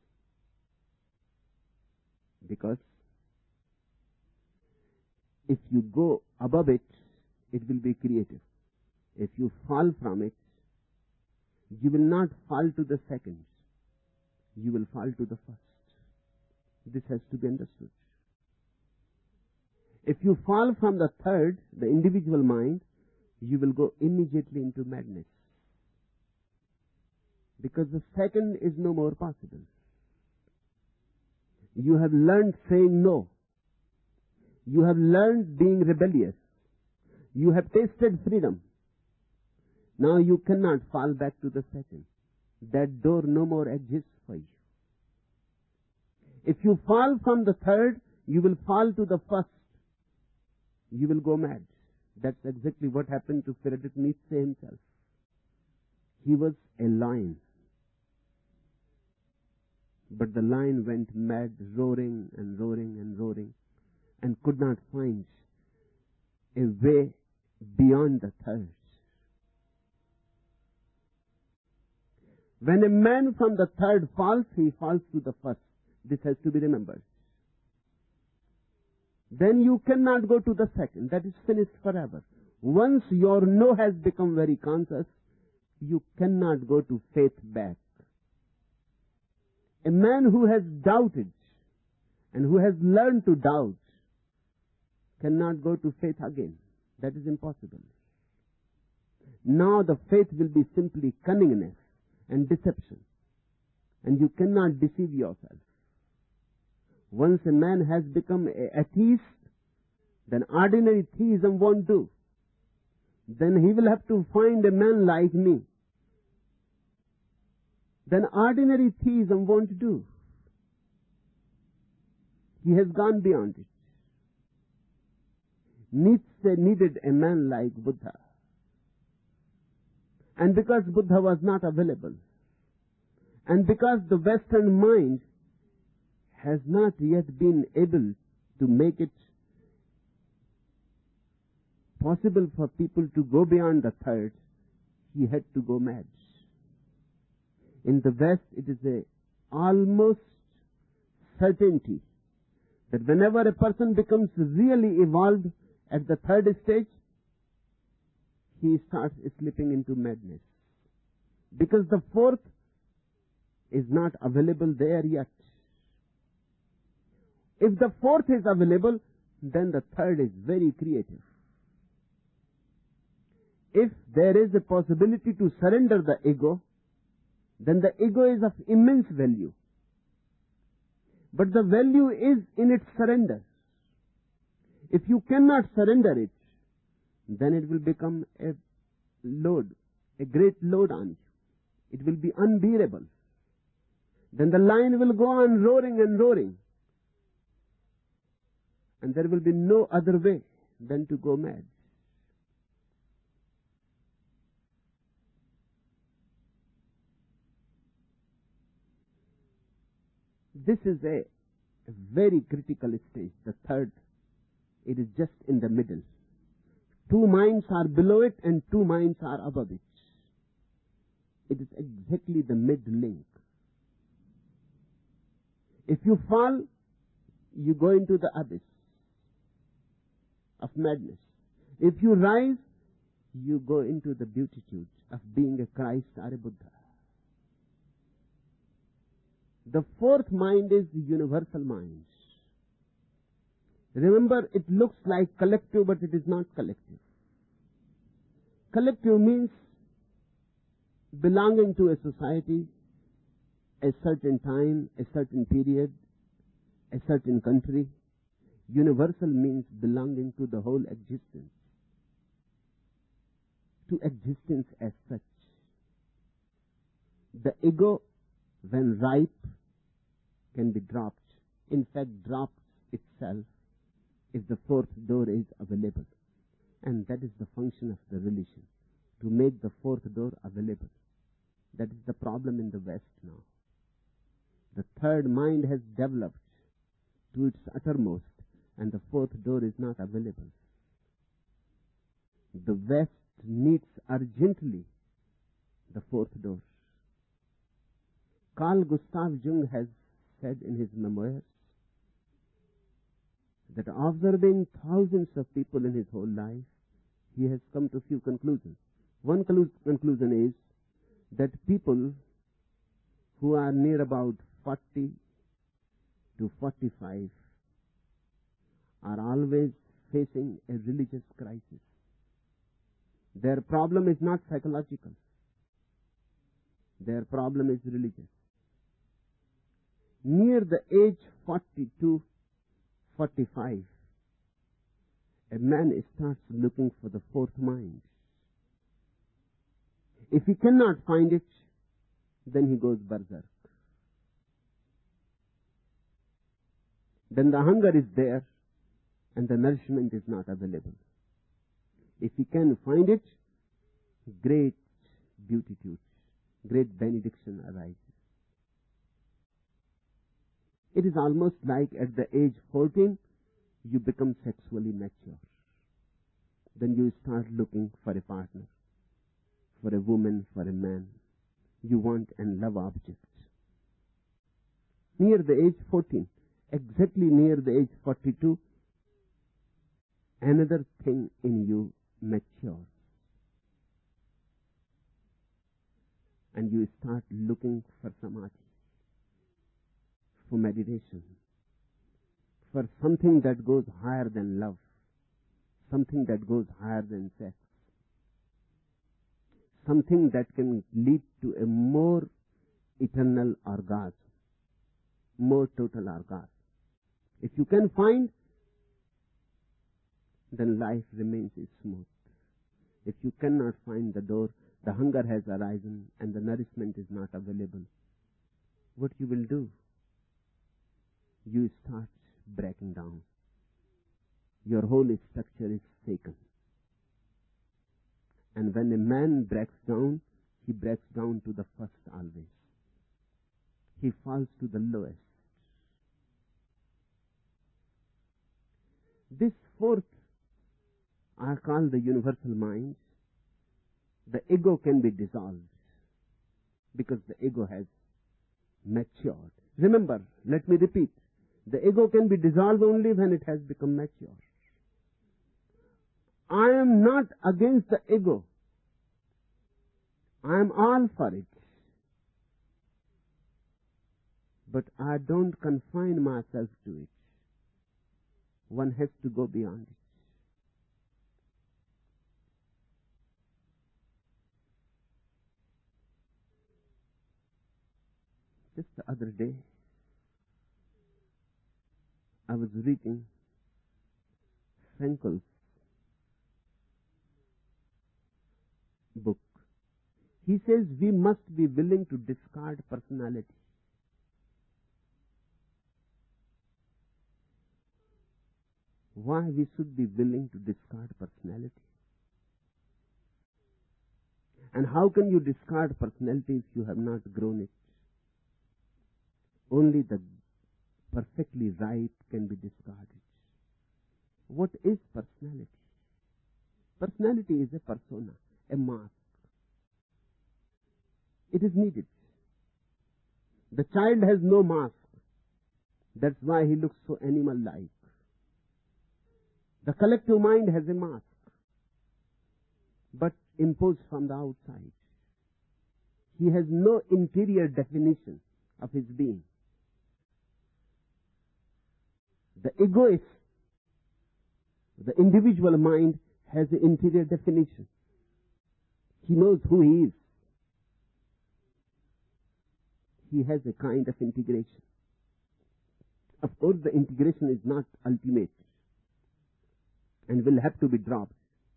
because if you go above it, it will be creative. If you fall from it, you will not fall to the second. You will fall to the first. This has to be understood. If you fall from the third, the individual mind, you will go immediately into madness, because the second is no more possible. You have learned saying no. You have learned being rebellious. You have tasted freedom. Now you cannot fall back to the second. That door no more exists for you. If you fall from the third, you will fall to the first. You will go mad. That's exactly what happened to Friedrich Nietzsche himself. He was a lion. But the lion went mad, roaring and roaring and roaring, and could not find a way beyond the third. When a man from the third falls, he falls to the first. This has to be remembered. Then you cannot go to the second. That is finished forever. Once your no has become very conscious, you cannot go to faith back. A man who has doubted and who has learned to doubt cannot go to faith again. That is impossible. Now the faith will be simply cunningness and deception, and you cannot deceive yourself. Once a man has become an atheist, then ordinary theism won't do. Then he will have to find a man like me. Then ordinary theism won't do. He has gone beyond it. Nietzsche needed a man like Buddha. And because Buddha was not available, and because the Western mind has not yet been able to make it possible for people to go beyond the third, he had to go mad. In the West, it is a almost certainty that whenever a person becomes really evolved at the third stage, he starts slipping into madness. Because the fourth is not available there yet. If the fourth is available, then the third is very creative. If there is a possibility to surrender the ego, then the ego is of immense value. But the value is in its surrender. If you cannot surrender it, then it will become a load, a great load on you. It will be unbearable. Then the lion will go on roaring and roaring. And there will be no other way than to go mad. This is a, a very critical stage, the third. It is just in the middle. Two minds are below it and two minds are above it. It is exactly the mid-link. If you fall, you go into the abyss of madness. If you rise, you go into the beatitude of being a Christ or a Buddha. The fourth mind is the universal mind. Remember, it looks like collective, but it is not collective. Collective means belonging to a society, a certain time, a certain period, a certain country. Universal means belonging to the whole existence, to existence as such. The ego, when ripe, can be dropped. In fact, drops itself if the fourth door is available. And that is the function of the religion, to make the fourth door available. That is the problem in the West now. The third mind has developed to its uttermost, and the fourth door is not available. The West needs urgently the fourth door. Carl Gustav Jung has said in his memoirs that observing thousands of people in his whole life, he has come to few conclusions. One clu- conclusion is that people who are near about forty to forty-five are always facing a religious crisis. Their problem is not psychological. Their problem is religious. Near the age forty-two, forty-five, a man starts looking for the fourth mind. If he cannot find it, then he goes berserk. Then the hunger is there and the nourishment is not available. If he can find it, great beatitude, great benediction arises. It is almost like at the age fourteen, you become sexually mature. Then you start looking for a partner, for a woman, for a man. You want and love objects. Near the age fourteen, exactly near the age forty-two, another thing in you matures. And you start looking for samadhi, for meditation, for something that goes higher than love, something that goes higher than sex, something that can lead to a more eternal orgasm, more total orgasm. If you can find, then life remains smooth. If you cannot find the door, the hunger has arisen and the nourishment is not available, what you will do? You start breaking down. Your whole structure is shaken. And when a man breaks down, he breaks down to the first always. He falls to the lowest. This fourth are called the universal mind. The ego can be dissolved because the ego has matured. Remember, let me repeat, the ego can be dissolved only when it has become mature. I am not against the ego. I am all for it. But I don't confine myself to it. One has to go beyond it. Just the other day, I was reading Frankel's book. He says we must be willing to discard personality. Why we should be willing to discard personality? And how can you discard personality if you have not grown it? Only the perfectly ripe can be discarded. What is personality? Personality is a persona, a mask. It is needed. The child has no mask. That's why he looks so animal-like. The collective mind has a mask, but imposed from the outside. He has no interior definition of his being. The egoist, the individual mind, has an interior definition. He knows who he is. He has a kind of integration. Of course, the integration is not ultimate and will have to be dropped.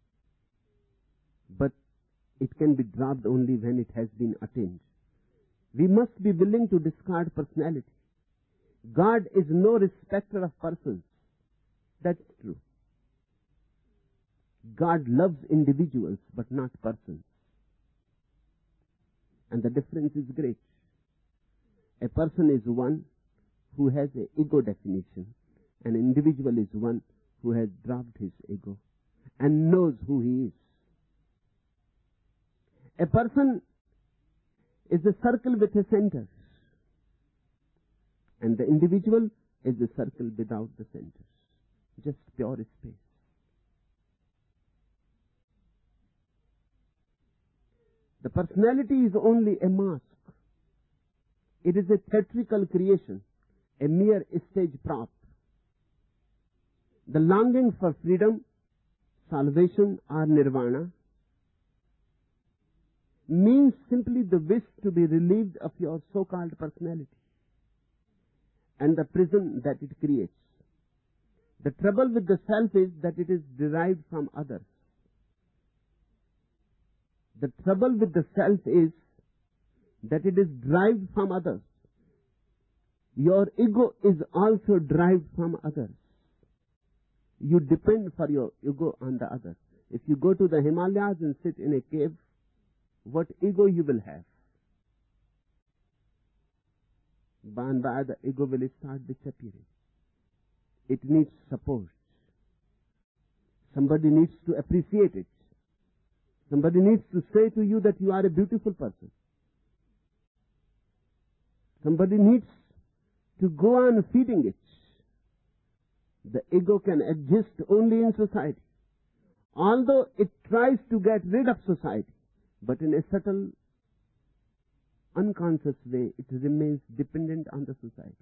But it can be dropped only when it has been attained. We must be willing to discard personality. God is no respecter of persons. That's true. God loves individuals but not persons. And the difference is great. A person is one who has an ego definition. An individual is one who has dropped his ego and knows who he is. A person is a circle with a center, and the individual is a circle without the center, just pure space. The personality is only a mask. It is a theatrical creation, a mere stage prop. The longing for freedom, salvation, or nirvana means simply the wish to be relieved of your so-called personality and the prison that it creates. The trouble with the self is that it is derived from others. The trouble with the self is that it is derived from others. Your ego is also derived from others. You depend for your ego on the others. If you go to the Himalayas and sit in a cave, what ego you will have? By and by the ego will start disappearing. It needs support. Somebody needs to appreciate it. Somebody needs to say to you that you are a beautiful person. Somebody needs to go on feeding it. The ego can exist only in society. Although it tries to get rid of society, but in a subtle, unconscious way, it remains dependent on the society.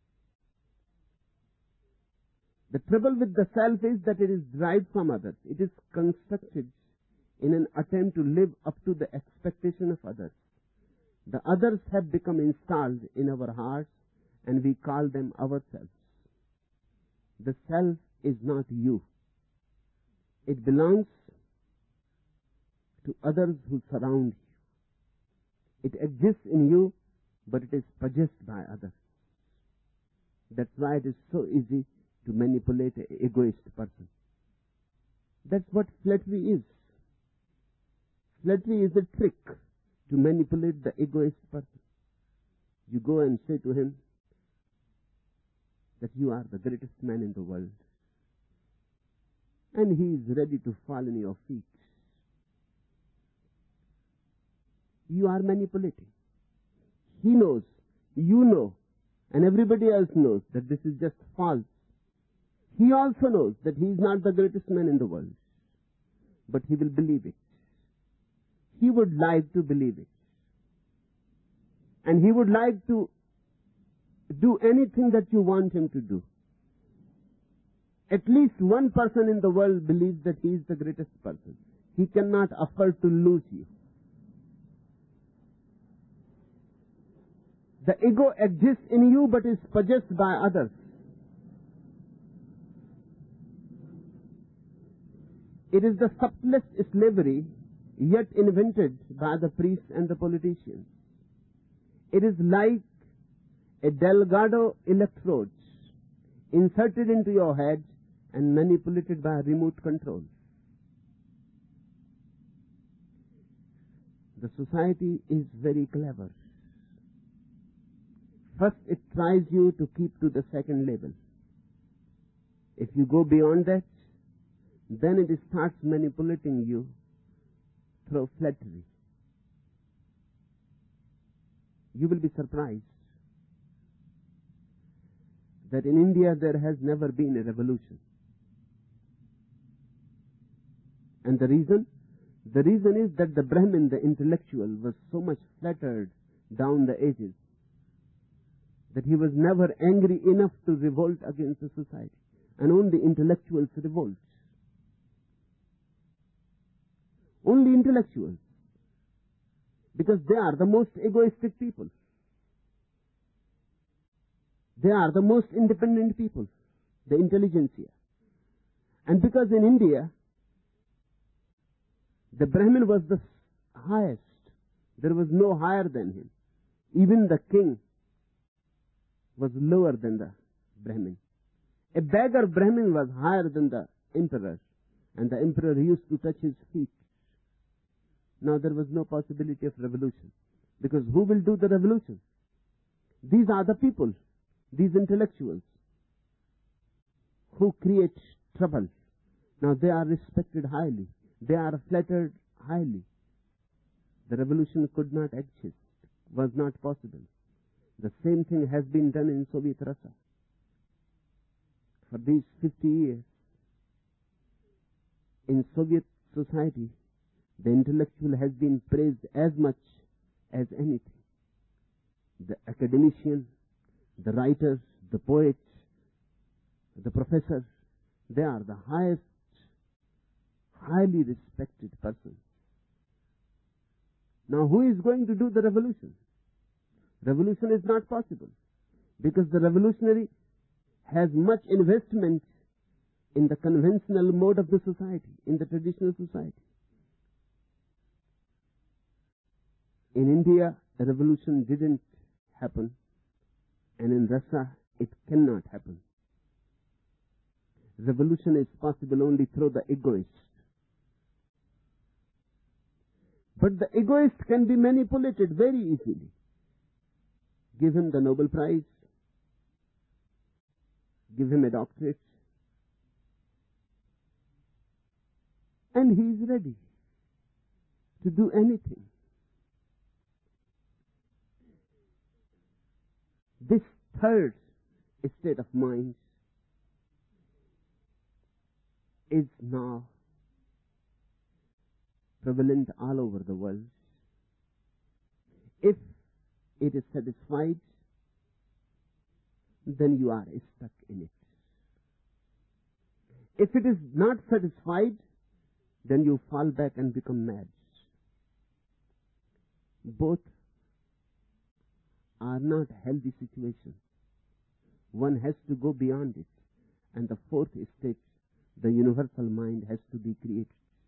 The trouble with the self is that it is derived from others. It is constructed in an attempt to live up to the expectation of others. The others have become installed in our hearts, and we call them ourselves. The self is not you. It belongs to others who surround you. It exists in you, but it is possessed by others. That's why it is so easy to manipulate an egoist person. That's what flattery is. Flattery is a trick to manipulate the egoist person. You go and say to him that you are the greatest man in the world, and he is ready to fall in your feet. You are manipulating. He knows, you know, and everybody else knows that this is just false. He also knows that he is not the greatest man in the world, but he will believe it. He would like to believe it. And he would like to do anything that you want him to do. At least one person in the world believes that he is the greatest person. He cannot afford to lose you. The ego exists in you but is possessed by others. It is the subtlest slavery yet invented by the priests and the politicians. It is like a Delgado electrode inserted into your head and manipulated by remote control. The society is very clever. First, it tries you to keep to the second level. If you go beyond that, then it starts manipulating you through flattery. You will be surprised. that in India there has never been a revolution. And the reason? The reason is that the Brahmin, the intellectual, was so much flattered down the ages that he was never angry enough to revolt against the society. And only intellectuals revolt. Only intellectuals. Because they are the most egoistic people. They are the most independent people, the intelligentsia. And because in India, the Brahmin was the highest. There was no higher than him. Even the king was lower than the Brahmin. A beggar Brahmin was higher than the emperor, and the emperor used to touch his feet. Now there was no possibility of revolution, because who will do the revolution? These are the people, these intellectuals, who create trouble. Now they are respected highly. They are flattered highly. The revolution could not exist, was not possible. The same thing has been done in Soviet Russia. For these fifty years, in Soviet society, the intellectual has been praised as much as anything. The academician, the writers, the poets, the professors, they are the highest, highly respected persons. Now who is going to do the revolution? Revolution is not possible, because the revolutionary has much investment in the conventional mode of the society, in the traditional society. In India, a revolution didn't happen, and in Russia, it cannot happen. Revolution is possible only through the egoist. But the egoist can be manipulated very easily. Give him the Nobel Prize, give him a doctorate, and he is ready to do anything. This third state of mind is now prevalent all over the world. If it is satisfied, then you are stuck in it. If it is not satisfied, then you fall back and become mad. Both are not healthy situations. One has to go beyond it. And the fourth state, the universal mind, has to be created.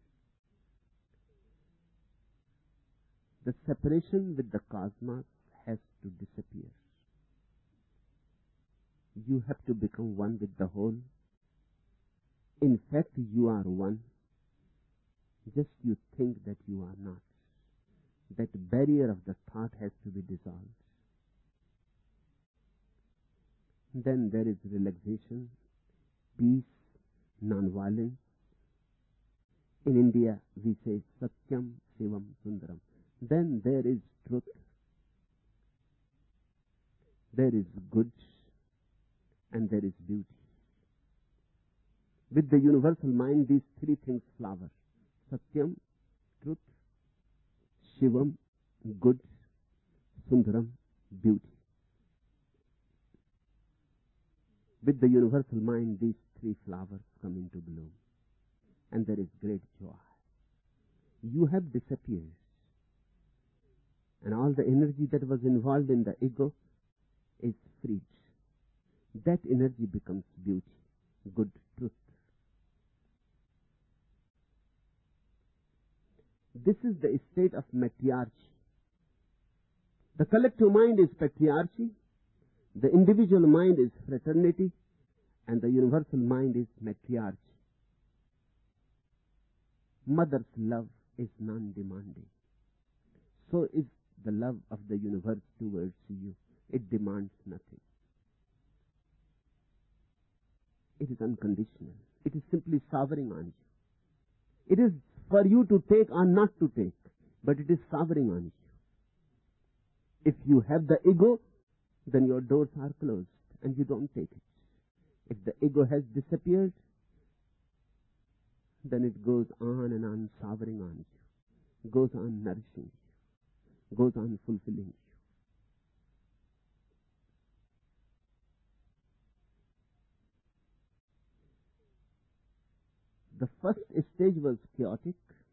The separation with the cosmos has to disappear. You have to become one with the whole. In fact, you are one. Just you think that you are not. That barrier of the thought has to be dissolved. Then there is relaxation, peace, non-violence. In India, we say Satyam, Shivam, Sundaram. Then there is truth. There is good, and there is beauty. With the universal mind, these three things flower. Satyam, truth, Shivam, good, Sundaram, beauty. With the universal mind, these three flowers come into bloom. And there is great joy. You have disappeared. And all the energy that was involved in the ego is freed. That energy becomes beauty, good, truth. This is the state of matriarchy. The collective mind is patriarchy, the individual mind is fraternity, and the universal mind is matriarchy. Mother's love is non-demanding. So is the love of the universe towards you. It demands nothing. It is unconditional. It is simply sovereign on you. It is for you to take or not to take, but it is sovereign on you. If you have the ego, then your doors are closed and you don't take it. If the ego has disappeared, then it goes on and on showering on you, goes on nourishing you, goes on fulfilling you. The first stage was chaotic.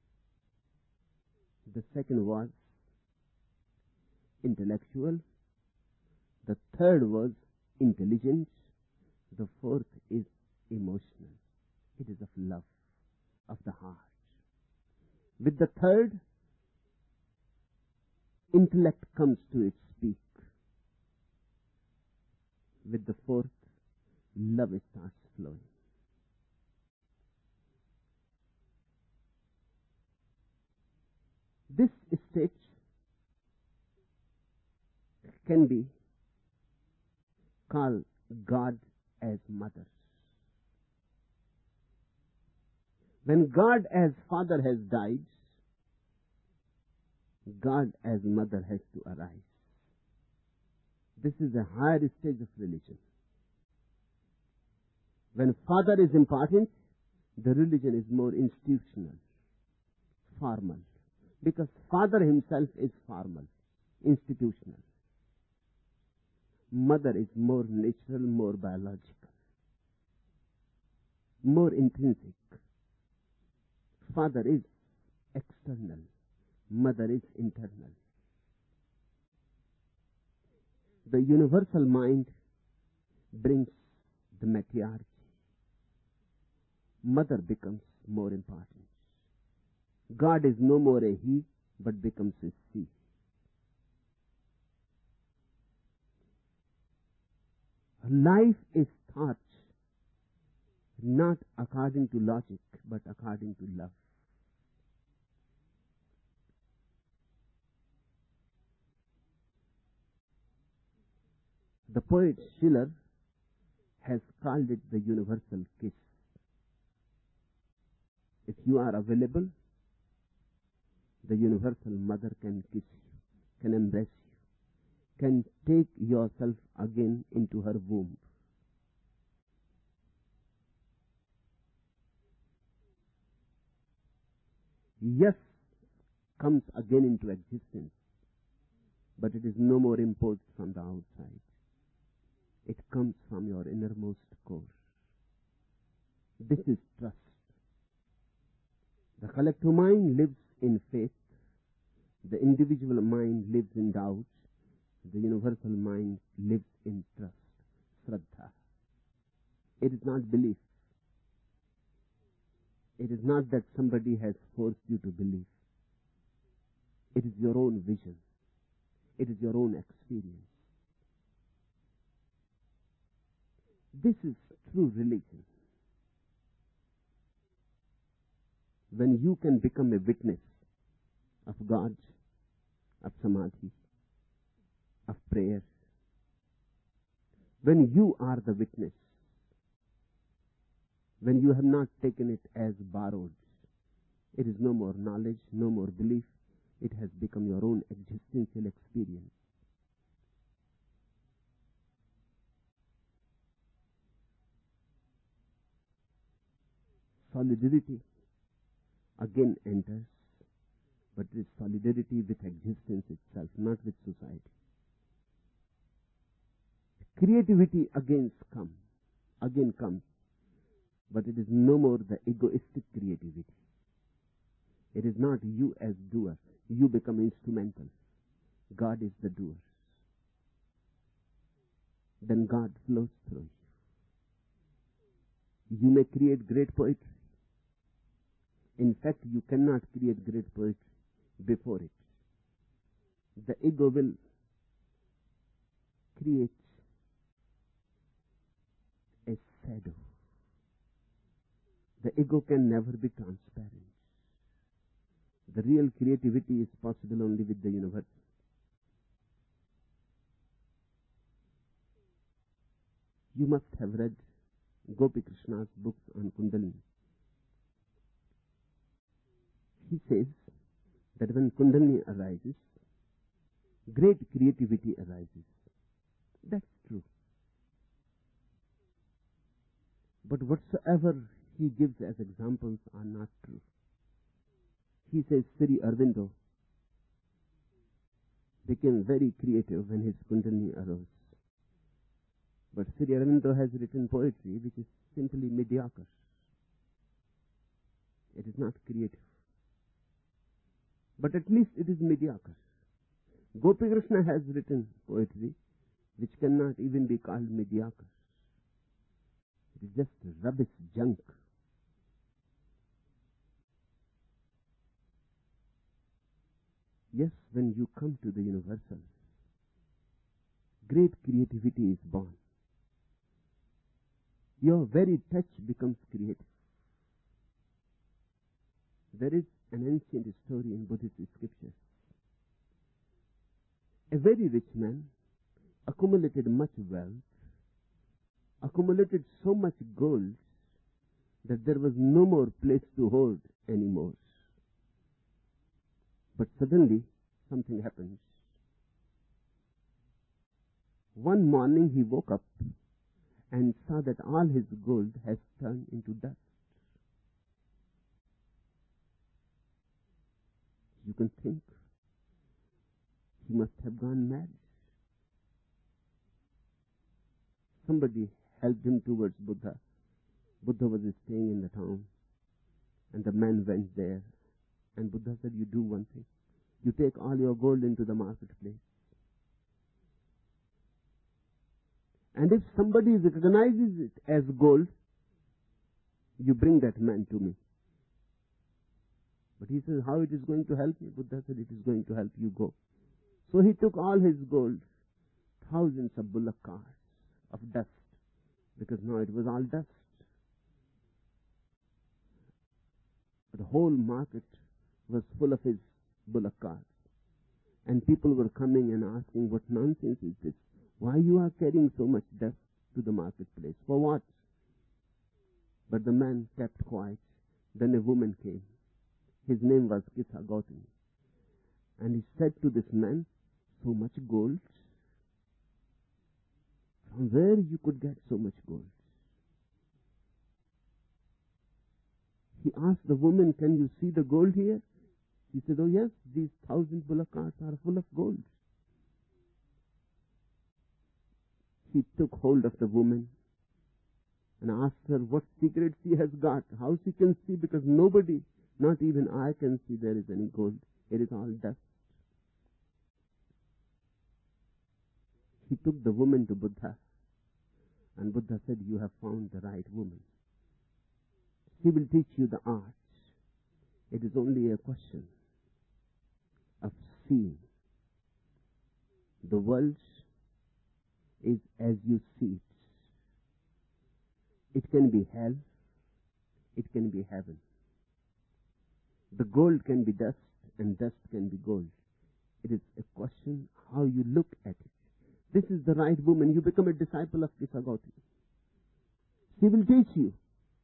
The second was intellectual. The third was intelligent. The fourth is emotional. It is of love, of the heart. With the third, intellect comes to its peak. With the fourth, love starts flowing. This stage can be called God as mother. When God as father has died, God as mother has to arise. This is a higher stage of religion. When father is important, the religion is more institutional, formal. Because father himself is formal, institutional. Mother is more natural, more biological, more intrinsic. Father is external, mother is internal. The universal mind brings the matriarchy. Mother becomes more important. God is no more a he, but becomes a she. Life is thought not according to logic, but according to love. The poet Schiller has called it the universal kiss. If you are available, the universal mother can kiss you, can embrace you, can take yourself again into her womb. Yes comes again into existence, but it is no more imposed from the outside. It comes from your innermost core. This is trust. The collective mind lives in faith. The individual mind lives in doubt. The universal mind lives in trust, Shraddha. It is not belief. It is not that somebody has forced you to believe. It is your own vision. It is your own experience. This is true religion. When you can become a witness of God, of Samadhi, of prayer, when you are the witness, when you have not taken it as borrowed, it is no more knowledge, no more belief, it has become your own existential experience. Solidarity again enters, but it is solidarity with existence itself, not with society. Creativity again comes, again comes, but it is no more the egoistic creativity. It is not you as doer. You become instrumental. God is the doer. Then God flows through you. You may create great poetry. In fact, you cannot create great poetry before it. The ego will create a shadow. The ego can never be transparent. The real creativity is possible only with the universe. You must have read Gopi Krishna's books on Kundalini. He says that when Kundalini arises, great creativity arises. That's true. But whatsoever he gives as examples are not true. He says Sri Aurobindo became very creative when his Kundalini arose. But Sri Aurobindo has written poetry which is simply mediocre. It is not creative. But at least it is mediocre. Gopi Krishna has written poetry which cannot even be called mediocre. It is just rubbish junk. Yes, when you come to the universal, great creativity is born. Your very touch becomes creative. There is an ancient story in Buddhist scriptures. A very rich man accumulated much wealth, accumulated so much gold that there was no more place to hold anymore. But suddenly something happens. One morning he woke up and saw that all his gold has turned into dust. You can think he must have gone mad. Somebody helped him towards Buddha. Buddha was staying in the town, and the man went there, and Buddha said, you do one thing. You take all your gold into the marketplace. And if somebody recognizes it as gold, you bring that man to me. But he says, how it is going to help me? Buddha said, it is going to help you. Go. So he took all his gold, thousands of bullock carts of dust, because now it was all dust. The whole market was full of his bullock carts. And people were coming and asking, what nonsense is this? Why you are carrying so much dust to the marketplace? For what? But the man kept quiet. Then a woman came. His name was Kisa Gautami. And he said to this man, so much gold? From where you could get so much gold? He asked the woman, can you see the gold here? She said, oh yes, these thousand bullock carts are full of gold. He took hold of the woman and asked her what secret she has got, how she can see, because nobody, not even I, can see there is any gold. It is all dust. He took the woman to Buddha, and Buddha said, you have found the right woman. She will teach you the art. It is only a question of seeing. The world is as you see it. It can be hell. It can be heaven. The gold can be dust and dust can be gold. It is a question how you look at it. This is the right woman. You become a disciple of Kisa Gautami. She will teach you.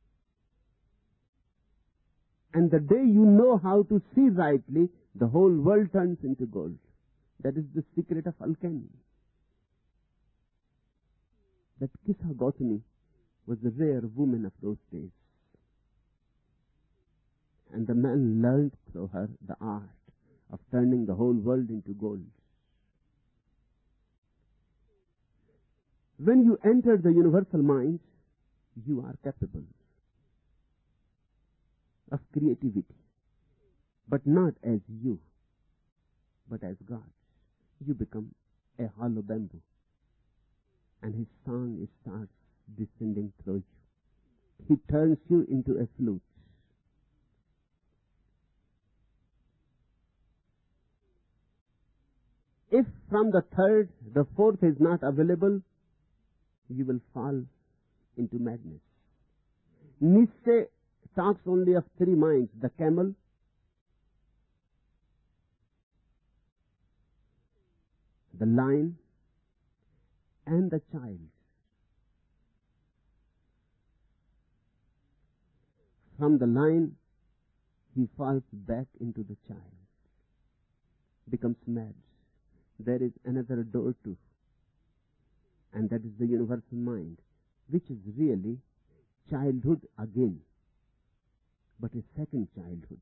And the day you know how to see rightly, the whole world turns into gold. That is the secret of alchemy. That Kisa Gautami was a rare woman of those days. And the man learned through her the art of turning the whole world into gold. When you enter the universal mind, you are capable of creativity, but not as you, but as God. You become a hollow bamboo, and his song starts descending through you. He turns you into a flute. If from the third, the fourth is not available, you will fall into madness. Nietzsche talks only of three minds: the camel, the lion, and the child. From the lion, he falls back into the child, becomes mad. There is another door too, and that is the universal mind, which is really childhood again, but a second childhood.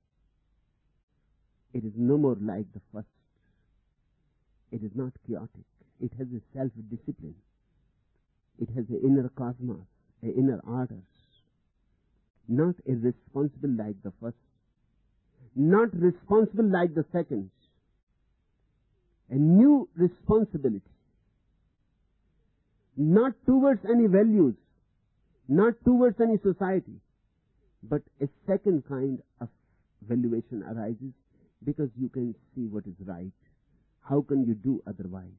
It is no more like the first. It is not chaotic. It has a self-discipline. It has an inner cosmos, an inner order. Not irresponsible like the first. Not responsible like the second. A new responsibility. Not towards any values, not towards any society, but a second kind of valuation arises because you can see what is right. How can you do otherwise?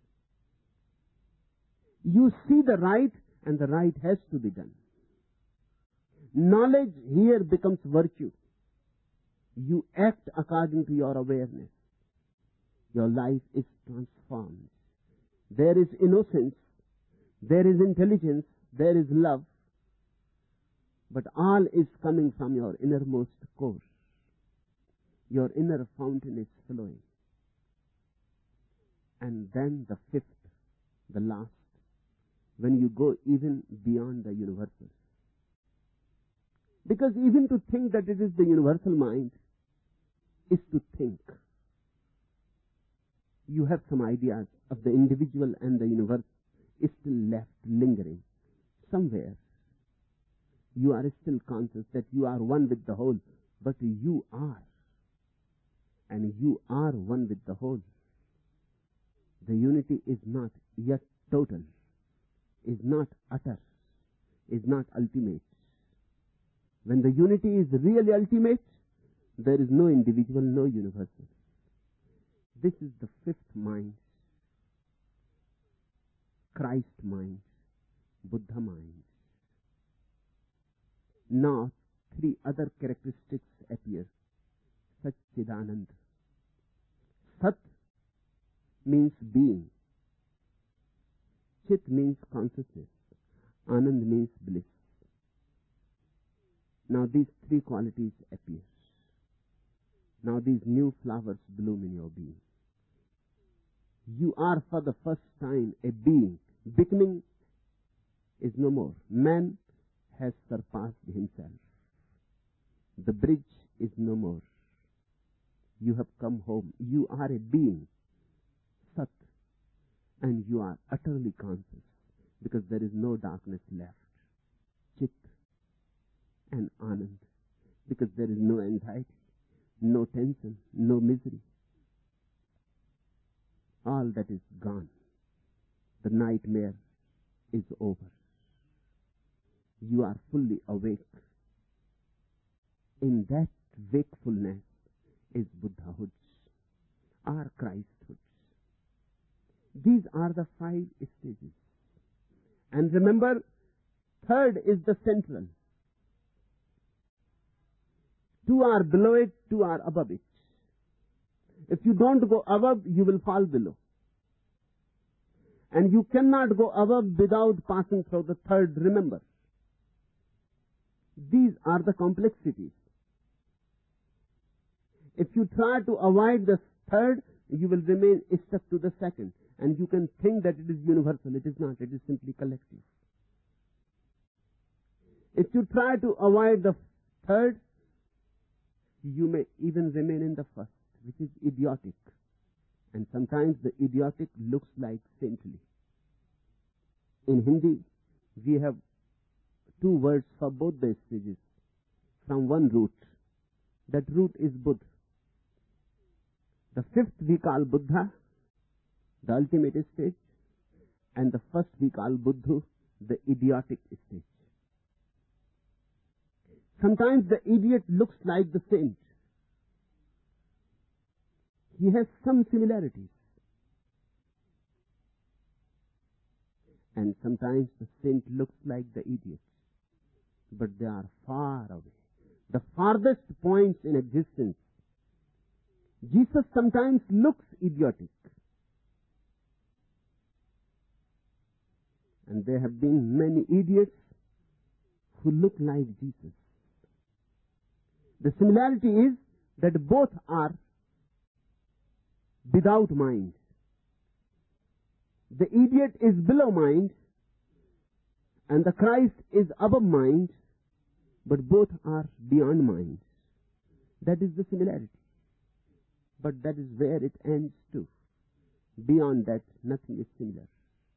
You see the right, and the right has to be done. Knowledge here becomes virtue. You act according to your awareness. Your life is transformed. There is innocence, there is intelligence, there is love, but all is coming from your innermost core. Your inner fountain is flowing. And then the fifth, the last, when you go even beyond the universal. Because even to think that it is the universal mind is to think. You have some ideas of the individual and the universe is still left lingering somewhere. You are still conscious that you are one with the whole, but you are. And you are one with the whole. The unity is not yet total, is not utter, is not ultimate. When the unity is really ultimate, there is no individual, no universal. This is the fifth mind. Christ mind, Buddha mind. Now, three other characteristics appear. Satchidanand. Sat means being. Chit means consciousness. Anand means bliss. Now these three qualities appear. Now these new flowers bloom in your being. You are for the first time a being. Becoming is no more. Man has surpassed himself. The bridge is no more. You have come home. You are a being, Sat, and you are utterly conscious because there is no darkness left. Chit and Anand, because there is no anxiety, no tension, no misery. All that is gone. The nightmare is over. You are fully awake. In that wakefulness is Buddhahood or Christhood. These are the five stages. And remember, third is the central. Two are below it, two are above it. If you don't go above, you will fall below. And you cannot go above without passing through the third, remember. These are the complexities. If you try to avoid the third, you will remain stuck to the second. And you can think that it is universal. It is not. It is simply collective. If you try to avoid the third, you may even remain in the first, which is idiotic. And sometimes the idiotic looks like saintly. In Hindi, we have two words for both the stages from one root. That root is Buddha. The fifth we call Buddha, the ultimate stage, and the first we call Buddha, the idiotic stage. Sometimes the idiot looks like the saint. He has some similarities. And sometimes the saint looks like the idiot. But they are far away. The farthest points in existence. Jesus sometimes looks idiotic. And there have been many idiots who look like Jesus. The similarity is that both are without mind. The idiot is below mind, And the Christ is above mind, but both are beyond mind. That is the similarity. But that is where it ends too. Beyond that, nothing is similar.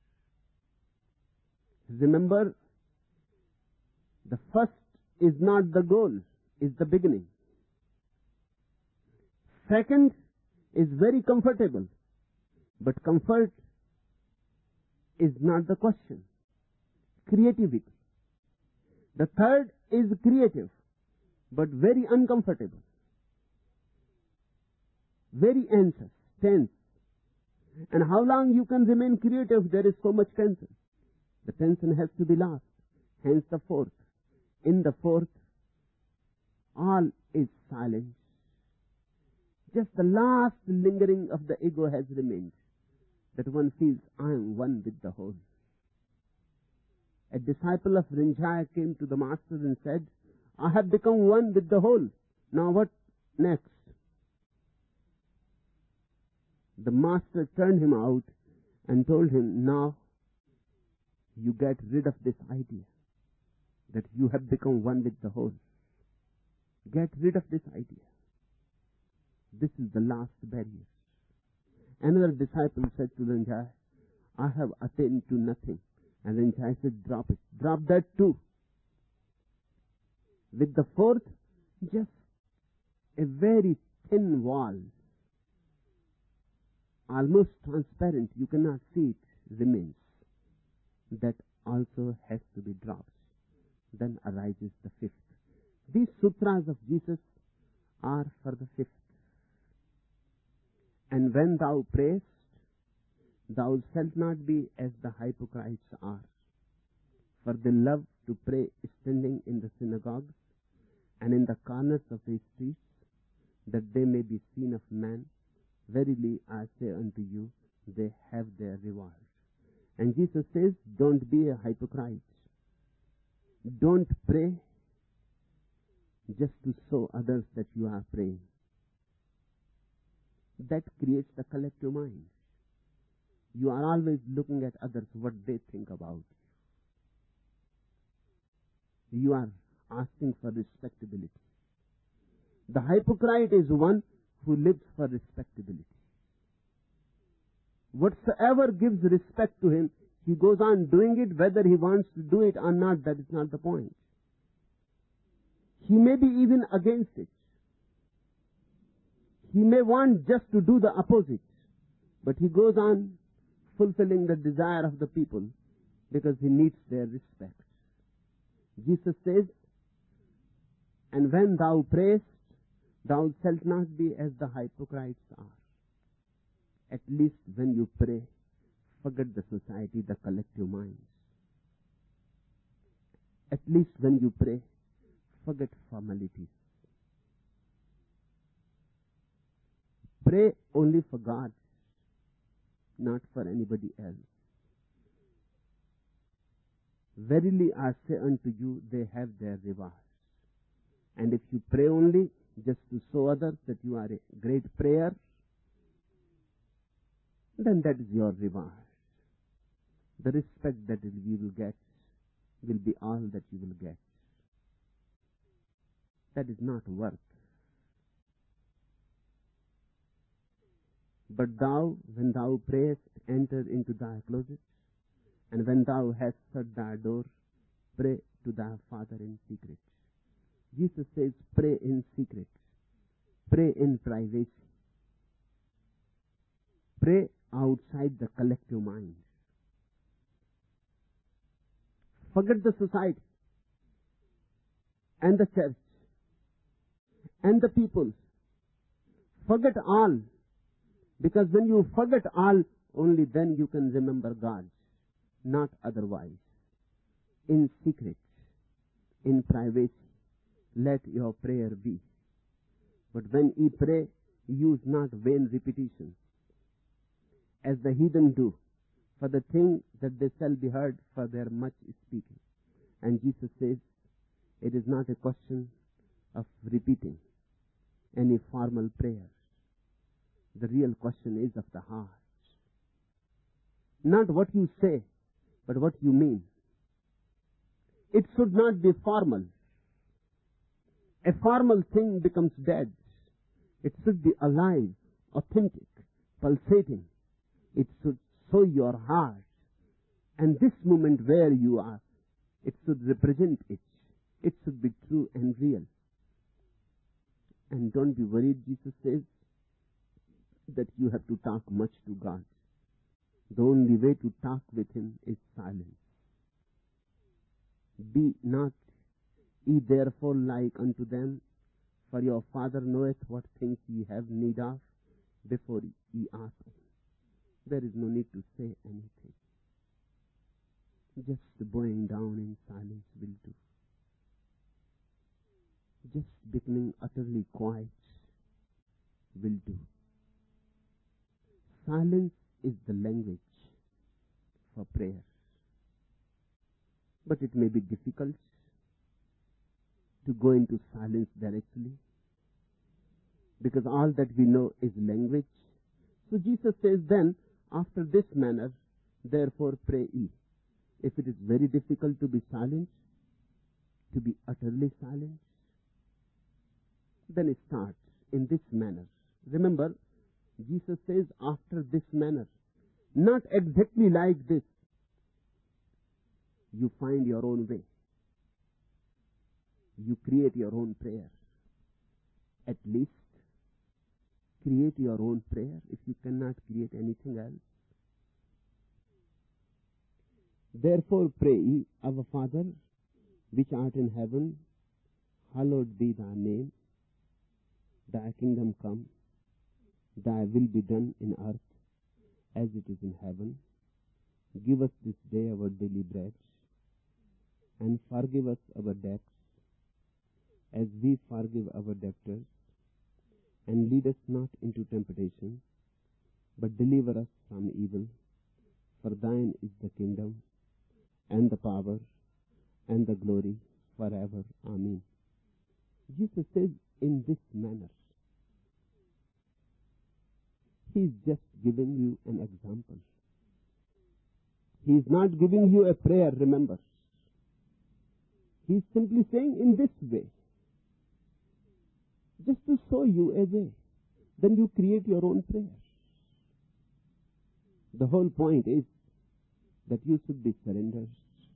Remember, the first is not the goal, is the beginning. Second is very comfortable, but comfort is not the question. Creativity. The third is creative, but very uncomfortable. Very anxious, tense. And how long you can remain creative, there is so much tension. The tension has to be lost. Hence the fourth. In the fourth, all is silence. Just the last lingering of the ego has remained, that one feels, I am one with the whole. A disciple of Rinzai came to the master and said, I have become one with the whole. Now what next? The master turned him out and told him, now you get rid of this idea that you have become one with the whole. Get rid of this idea. This is the last barrier. Another disciple said to Rinzai, I have attained to nothing. And Rinzai said, drop it. Drop that too. With the fourth, just a very thin wall, almost transparent, you cannot see it, remains. That also has to be dropped. Then arises the fifth. These sutras of Jesus are for the fifth. And when thou prayest, thou shalt not be as the hypocrites are. For they love to pray standing in the synagogues and in the corners of the streets, that they may be seen of men. Verily I say unto you, they have their reward. And Jesus says, don't be a hypocrite. Don't pray just to show others that you are praying. That creates the collective mind. You are always looking at others, what they think about you. You are asking for respectability. The hypocrite is one who lives for respectability. Whatsoever gives respect to him, he goes on doing it, whether he wants to do it or not, that is not the point. He may be even against it. He may want just to do the opposite, but he goes on fulfilling the desire of the people because he needs their respect. Jesus says, and when thou prayest, thou shalt not be as the hypocrites are. At least when you pray, forget the society, the collective minds. At least when you pray, forget formalities. Pray only for God, not for anybody else. Verily I say unto you, they have their reward. And if you pray only just to show others that you are a great prayer, then that is your reward. The respect that you will get will be all that you will get. That is not worth. But thou, when thou prayest, enter into thy closet, and when thou hast shut thy door, pray to thy Father in secret. Jesus says, pray in secret. Pray in privacy. Pray outside the collective mind. Forget the society and the church and the people. Forget all. Because when you forget all, only then you can remember God, not otherwise. In secret, in privacy, let your prayer be. But when ye pray, use not vain repetitions, as the heathen do, for the thing that they shall be heard for their much speaking. And Jesus says, it is not a question of repeating any formal prayer. The real question is of the heart. Not what you say, but what you mean. It should not be formal. A formal thing becomes dead. It should be alive, authentic, pulsating. It should show your heart. And this moment where you are, it should represent it. It should be true and real. And don't be worried, Jesus says, that you have to talk much to God. The only way to talk with Him is silence. Be not ye therefore like unto them, for your Father knoweth what things ye have need of before ye ask Him. There is no need to say anything. Just bowing down in silence will do. Just becoming utterly quiet will do. Silence is the language for prayer. But it may be difficult to go into silence directly, because all that we know is language. So Jesus says then, after this manner, therefore pray ye. If it is very difficult to be silent, to be utterly silent, then it starts in this manner. Remember, Jesus says after this manner, not exactly like this. You find your own way. You create your own prayer. At least create your own prayer if you cannot create anything else. Therefore pray ye, Our Father, which art in heaven, hallowed be thy name. Thy kingdom come. Thy will be done in earth as it is in heaven. Give us this day our daily bread, and forgive us our debts as we forgive our debtors. And lead us not into temptation, but deliver us from evil. For thine is the kingdom, and the power, and the glory forever. Amen. Jesus says in this manner. He is just giving you an example. He is not giving you a prayer, remember. He is simply saying in this way. Just to show you a way. Then you create your own prayer. The whole point is that you should be surrendered.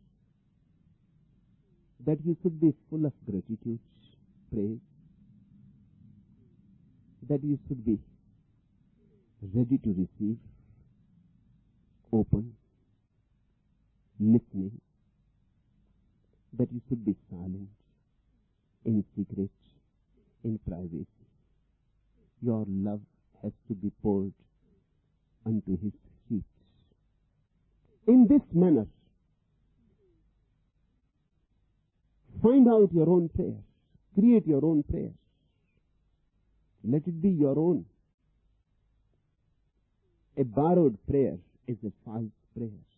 That you should be full of gratitude, praise. That you should be ready to receive, open, listening. That you should be silent, in secret, in privacy. Your love has to be poured unto His feet. In this manner, find out your own prayers. Create your own prayers. Let it be your own. A borrowed prayer is a false prayer.